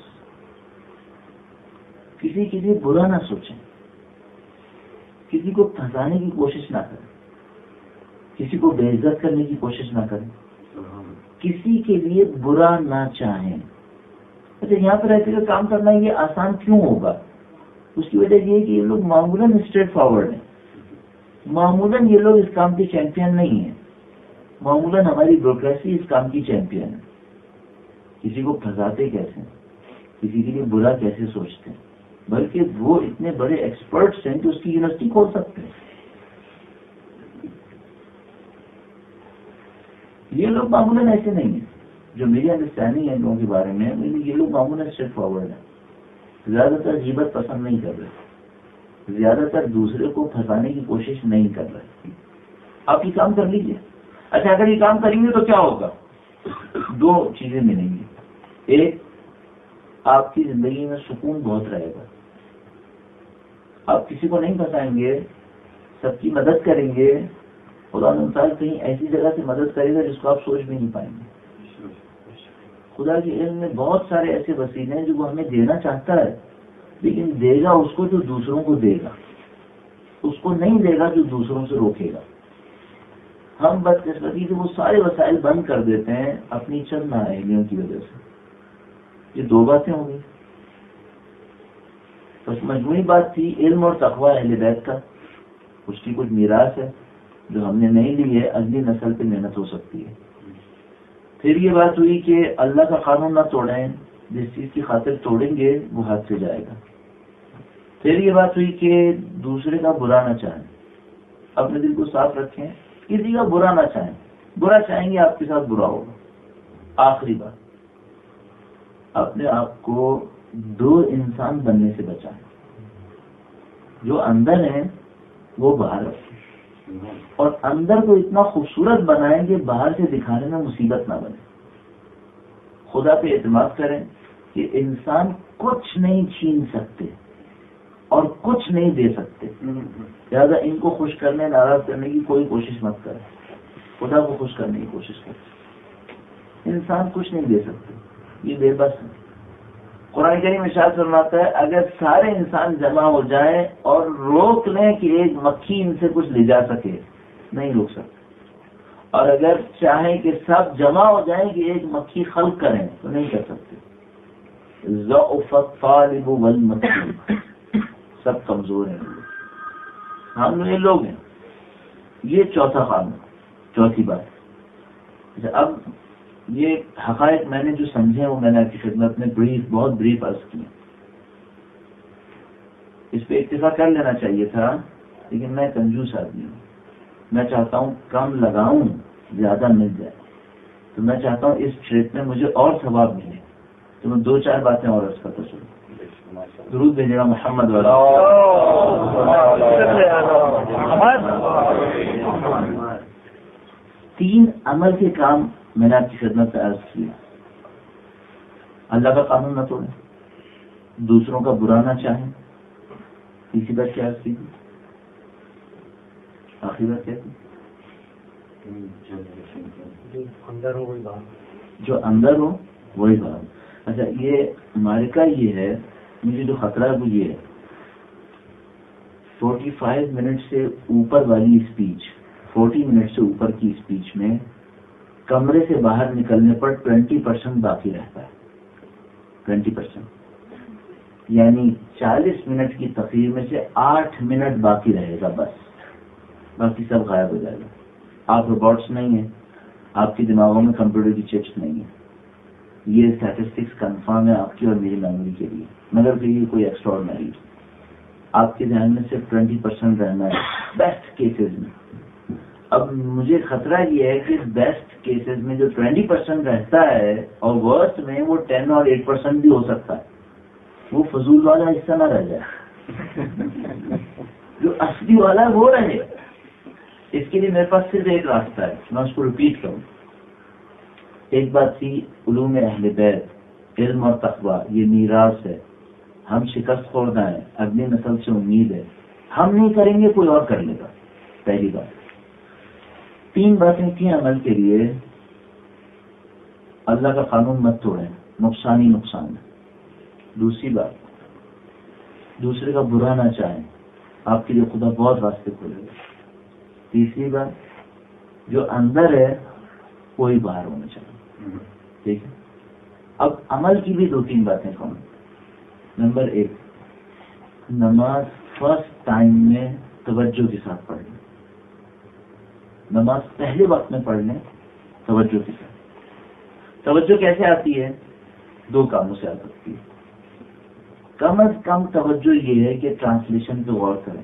کسی کے لیے برا نہ سوچیں، کسی کو پھنسانے کی کوشش نہ کریں، کسی کو بے عزت کرنے کی کوشش نہ کریں، کسی کے لیے برا نہ چاہیں. اچھا، یہاں پر رہتے ہوئے کام کرنا یہ آسان کیوں ہوگا؟ اس کی وجہ یہ ہے کہ یہ لوگ معمولاً اسٹریٹ فارورڈ ہیں. معمولاً یہ لوگ اس کام کے چیمپئن نہیں ہیں. معمولاً ہماری بیوروکریسی اس کام کی چیمپئن ہے. کسی کو پھنساتے کیسے ہیں، کسی کے لیے برا کیسے سوچتے ہیں، بلکہ وہ اتنے بڑے ایکسپرٹس ہیں کہ اس کی یونیورسٹی کھول سکتے ہیں. یہ لوگ معمولاً ایسے نہیں ہیں. جو میری انڈرسٹینڈنگ ہے ان لوگوں کے بارے میں، یہ لوگ معمولاً اسٹریٹ فارورڈ ہیں. زیادہ تر غیبت پسند نہیں کر رہے، زیادہ تر دوسرے کو پھنسانے کی کوشش نہیں کر رہے. آپ یہ کام کر لیجیے. اچھا، اگر یہ کام کریں گے تو کیا ہوگا؟ دو چیزیں ملیں گی. ایک، آپ کی زندگی میں سکون بہت رہے گا. آپ کسی کو نہیں پھنسائیں گے، سب کی مدد کریں گے. خدا تعالیٰ کہیں ایسی جگہ سے مدد کرے گا جس کو آپ سوچ بھی نہیں پائیں گے. خدا کے علم میں بہت سارے ایسے وسیلے ہیں جو وہ ہمیں دینا چاہتا ہے، لیکن دے گا اس کو جو دوسروں کو دے گا، اس کو نہیں دے گا جو دوسروں سے روکے گا. ہم بدقسمتی سے وہ سارے وسائل بند کر دیتے ہیں اپنی چند نااہلیوں کی وجہ سے. یہ دو باتیں ہوں گی. بس مجموعی بات تھی علم اور تقوی اہل بیت کا، اس کی کچھ میراث ہے جو ہم نے نہیں لی ہے، اگلی نسل پہ محنت ہو سکتی ہے. پھر یہ بات ہوئی کہ اللہ کا قانون نہ توڑیں، جس چیز کی خاطر توڑیں گے وہ ہاتھ سے جائے گا. پھر یہ بات ہوئی کہ دوسرے کا برا نہ چاہیں، اپنے دل کو صاف رکھیں، کسی کا برا نہ چاہیں. برا چاہیں گے آپ کے ساتھ برا ہوگا. آخری بات، اپنے آپ کو دو انسان بننے سے بچائیں. جو اندر ہیں وہ باہر رکھیں، اور اندر کو اتنا خوبصورت بنائیں کہ باہر سے دکھانے میں مصیبت نہ بنے. خدا پہ اعتماد کریں کہ انسان کچھ نہیں چھین سکتے اور کچھ نہیں دے سکتے، لہٰذا ان کو خوش کرنے، ناراض کرنے کی کوئی کوشش مت کریں. خدا کو خوش کرنے کی کوشش کریں. انسان کچھ نہیں دے سکتے، یہ بے بس ہے. قرآن کریم ارشاد فرماتا ہے اگر سارے انسان جمع ہو جائیں اور روک لیں کہ ایک مکھی ان سے کچھ لے جا سکے، نہیں روک سکتے. اور اگر چاہیں کہ سب جمع ہو جائیں کہ ایک مکھی خلق کریں تو نہیں کر سکتے. ضعف الطالب والمطلوب، سب کمزور ہیں. ہم یہ لوگ ہیں. یہ چوتھا قانون، چوتھی بات. اب یہ حقائق میں نے جو سمجھے وہ میں نے آپ کی خدمت میں بہت بریف عرض کی. اس پہ اکتفا کر لینا چاہیے تھا، لیکن میں کنجوس آدمی ہوں. میں چاہتا ہوں کم لگاؤں زیادہ مل جائے. تو میں چاہتا ہوں اس ٹرپ میں مجھے اور ثواب ملے، تو میں دو چار باتیں اور عرض کرتا چلوں. درود بھیجے گا محمد والا. 3 عمل کے کام میں نے آپ کی خدمت سے عرض کیا. اللہ کا قانون نہ توڑیں، دوسروں کا برا نہ چاہیں. تیسری بات کیا عرض کی؟ آخری بات کیا تھی؟ جو اندر ہو وہی باہر. اچھا، یہ معرکہ یہ ہے، مجھے جو خطرہ ہے وہ یہ ہے 45 منٹ سے اوپر والی اسپیچ، 40 منٹ سے اوپر کی اسپیچ میں کمرے سے باہر نکلنے پر 20% باقی رہتا ہے. 20%. یعنی 40 منٹ کی تقریر میں سے 8 منٹ باقی رہے گا، بس باقی سب غائب ہو جائے گا. آپ روبوٹس نہیں ہیں، آپ کے دماغوں میں کمپیوٹر کی چپس نہیں ہیں. یہ اسٹیٹسٹکس کنفرم ہے آپ کی اور میری میموری کے لیے، مگر پھر یہ کوئی ایکسٹرا آرڈنری آپ کے ذہن میں صرف 20% رہنا ہے بیسٹ کیسز میں. اب مجھے خطرہ یہ ہے کہ بیسٹ کیسز میں جو 20% رہتا ہے اور ورسٹ میں وہ 10 اور 8% بھی ہو سکتا ہے، وہ فضول والا حصہ نہ رہ جائے، جو اصلی والا ہے وہ رہے. اس کے لیے میرے پاس صرف ایک راستہ ہے، میں اس کو ریپیٹ کروں. ایک بات تھی علوم اہل بیت، علم اور تقویٰ، یہ میراث ہے. ہم شکست خوردہ ہیں، اگلی نسل سے امید ہے، ہم نہیں کریں گے کوئی اور کر لے گا. پہلی بات. 3 باتیں تھیں عمل کے لیے. اللہ کا قانون مت توڑیں، نقصان ہی نقصان ہے. دوسری بات، دوسرے کا برا نہ چاہیں، آپ کے لیے خدا بہت راستے کھولے گا. تیسری بات، جو اندر ہے وہی باہر ہونا چاہیے. ٹھیک ہے. اب عمل کی بھی 2-3 باتیں کہوں. نمبر 1، نماز فرسٹ ٹائم میں توجہ کے ساتھ پڑھ لیں. نماز پہلے وقت میں پڑھ لیں توجہ کے ساتھ. توجہ کیسے آتی ہے؟ 2 کاموں سے آ سکتی ہے. کم از کم توجہ یہ ہے کہ ٹرانسلیشن پہ غور کریں.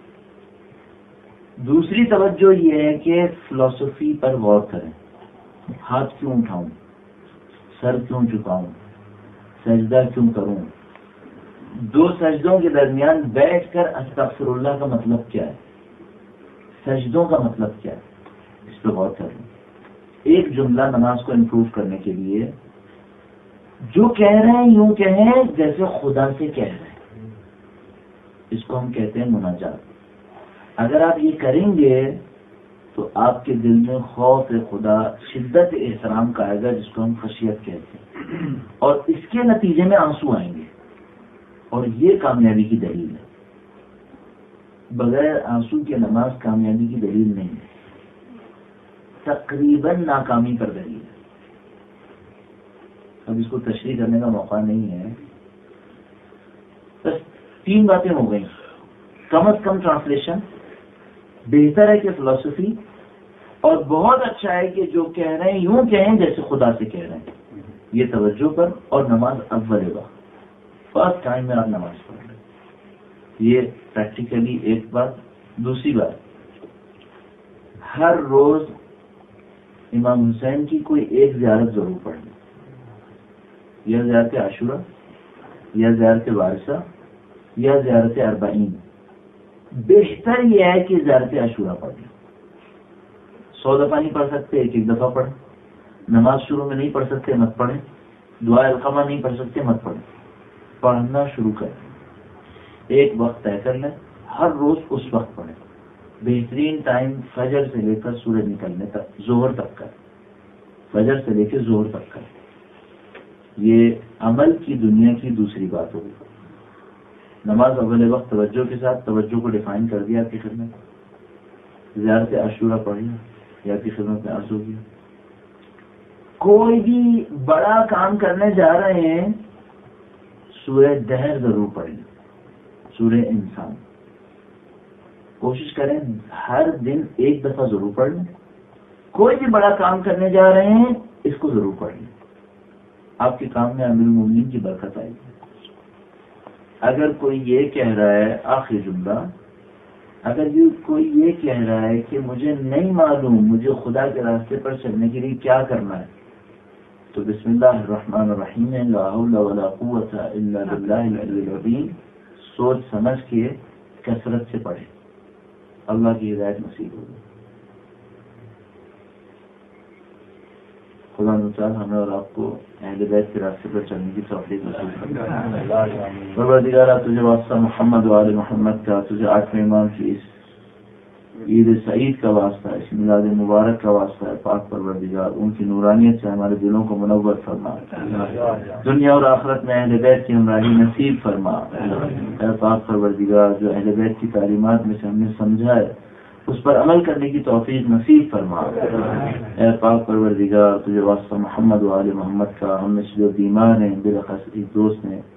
دوسری توجہ یہ ہے کہ فلسفی پر غور کریں. ہاتھ کیوں اٹھاؤں، سر کیوں جھکاؤں، سجدہ کیوں کروں، 2 سجدوں کے درمیان بیٹھ کر استغفر اللہ کا مطلب کیا ہے، سجدوں کا مطلب کیا ہے، اس پہ غور کریں. ایک جملہ نماز کو امپروو کرنے کے لیے، جو کہہ رہے ہیں یوں کہیں جیسے خدا سے کہہ رہے ہیں. اس کو ہم کہتے ہیں مناجات. اگر آپ یہ کریں گے تو آپ کے دل میں خوف خدا، شدت احترام کا آئے گا، جس کو ہم خشیت کہتے ہیں، اور اس کے نتیجے میں آنسو آئیں گے. اور یہ کامیابی کی دلیل ہے. بغیر آنسو کے نماز کامیابی کی دلیل نہیں ہے، تقریباً ناکامی پر دلیل ہے. اب اس کو تشریح کرنے کا موقع نہیں ہے. بس 3 باتیں ہو گئیں. کم از کم ٹرانسلیشن، بہتر ہے کہ فلسفی، اور بہت اچھا ہے کہ جو کہہ رہے ہیں یوں کہیں جیسے خدا سے کہہ رہے ہیں. یہ توجہ پر. اور نماز اول وقت، فرسٹ ٹائم میں آپ نماز پڑھ لیں. یہ پریکٹیکلی ایک بات. دوسری بات، ہر روز امام حسین کی کوئی ایک زیارت ضرور پڑھ لیں. یا زیارت عاشورہ، یا زیارت وارثہ، یا زیارت اربعین. بہتر یہ ہے کہ زیارت عاشورہ پڑھ لیں. 100 دفعہ نہیں پڑھ سکتے، ایک دفعہ پڑھیں. نماز شروع میں نہیں پڑھ سکتے مت پڑھیں. دعا القمہ نہیں پڑھ سکتے مت پڑھیں. پڑھنا شروع کریں. ایک وقت طے کر لیں، ہر روز اس وقت پڑھیں. بہترین ٹائم فجر سے لے کر سورج نکلنے تک، ظہر تک کا. فجر سے لے کے ظہر تک کا. یہ عمل کی دنیا کی دوسری بات ہوگی. نماز اول وقت توجہ کے ساتھ. توجہ کو ڈیفائن کر دیا آپ کی خدمت. زیارت عاشورہ پڑھنا یا آپ کی خدمت میں عرض ہوگی. کوئی بھی بڑا کام کرنے جا رہے ہیں، سورہ دہر ضرور پڑھیں، سورہ انسان. کوشش کریں ہر دن ایک دفعہ ضرور پڑھ لیں. کوئی بھی بڑا کام کرنے جا رہے ہیں، اس کو ضرور پڑھ لیں. آپ کے کام میں امیر المومنین کی برکت آئے گی. اگر کوئی یہ کہہ رہا ہے، آخری جملہ، اگر کوئی یہ کہہ رہا ہے کہ مجھے نہیں معلوم مجھے خدا کے راستے پر چلنے کے لیے کیا کرنا ہے، تو بسم اللہ الرحمن الرحیم، لا حول ولا قوت الا باللہ العلی العظیم سوچ سمجھ کے کثرت سے پڑھیں. اللہ کی ہدایت نصیب ہوگی. خدا تعالی ہمیں اور آپ کو اہل بیت کے راستے پر چلنے کی توفیق نصیب فرمائے. پروردگارہ تجھے واسطہ محمد و آل محمد کا، تجھے 8ویں امام کی اس عید سعید کا واسطہ، اس میلاد مبارک کا واسطہ ہے. پاک پروردگار ان کی نورانیت سے ہمارے دلوں کو منور فرما. دنیا اور آخرت میں اہل بیت کی ہمراہی نصیب فرما. اے پاک پروردگار، جو اہل بیت کی تعلیمات میں سے ہم نے سمجھا ہے اس پر عمل کرنے کی توفیق نصیب فرما. اے پاک پروردگار، تجھے واسطہ محمد و آل محمد کا، ہم میں سے جو بیمار ہیں، بالخصوص ایک دوست نے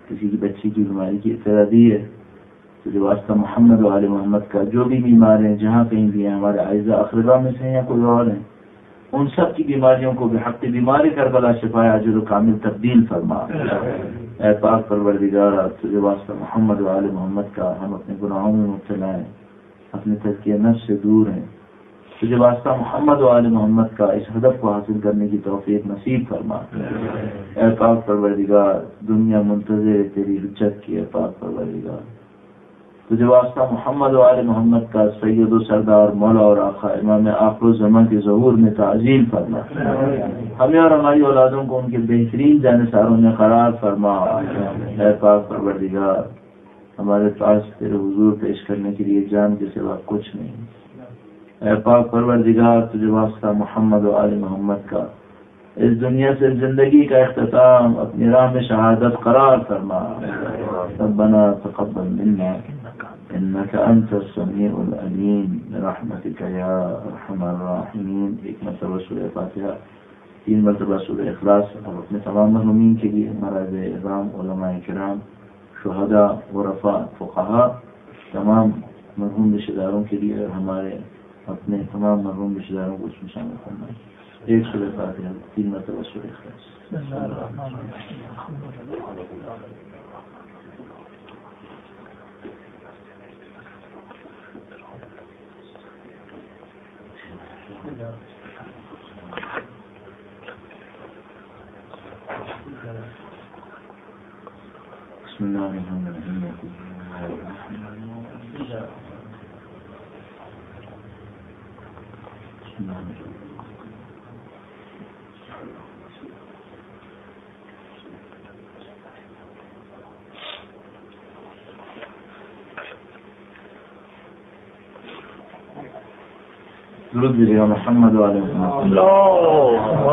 کسی کی بچی کی بیماری کی اطلاع دی ہے تو جو واسطہ محمد و آل محمد کا جو بھی بیمار ہیں جہاں کہیں بھی ہیں ہمارے اعزہ اقربا میں سے یا کوئی اور ہیں ان سب کی بیماریوں کو بحق بیمار کربلا شفا عاجل و کامل تبدیل فرما. اے پاک پروردگار تجھے واسطہ محمد و آل محمد کا ہم اپنے گناہوں میں مبتلا ہیں اپنے تزکیہ نفس سے دور ہیں تجھے واسطہ محمد و آل محمد کا اس ہدف کو حاصل کرنے کی توفیق نصیب فرما. اے پاک پروردگار دنیا منتظر ہے تیری حجت کی. اے پاک پروردگار تجھے واسطہ محمد و آل محمد کا سید و سردار مولا اور آقا امام آخر الزمان کے ظہور میں تعظیم فرما. ہمیں اور ہماری اولادوں کو ان کے بہترین جانثاروں میں قرار فرما. اے پاک پروردگار ہمارے پاس تیرے حضور پیش کرنے کے لیے جان کے سوا کچھ نہیں. اے پاک پروردگار تجھے واسطہ محمد و آل محمد کا اس دنیا سے زندگی کا اختتام اپنی راہ میں شہادت قرار فرما. ربنا تقبل منا انك انت السميع العليم برحمتك يا ارحم الراحمین. ایک مرتبہ سورہ فاتحہ 3 مرتبہ سورہ اخلاص اور اپنے تمام محرومین کے لیے مراز اعظام علماء کرام شہداء ورفاء فقہاء تمام مرحوم رشتہ داروں کے لیے اور ہمارے اپنے تمام مرحوم رشتہ داروں کو اس میں شامل کرنا ہے. ایک سورہ فاتحہ 3 مرتبہ سورہ اخلاص. بسم اللہ الرحمن الرحیم. درود بجا محمد و علیہ وسلم.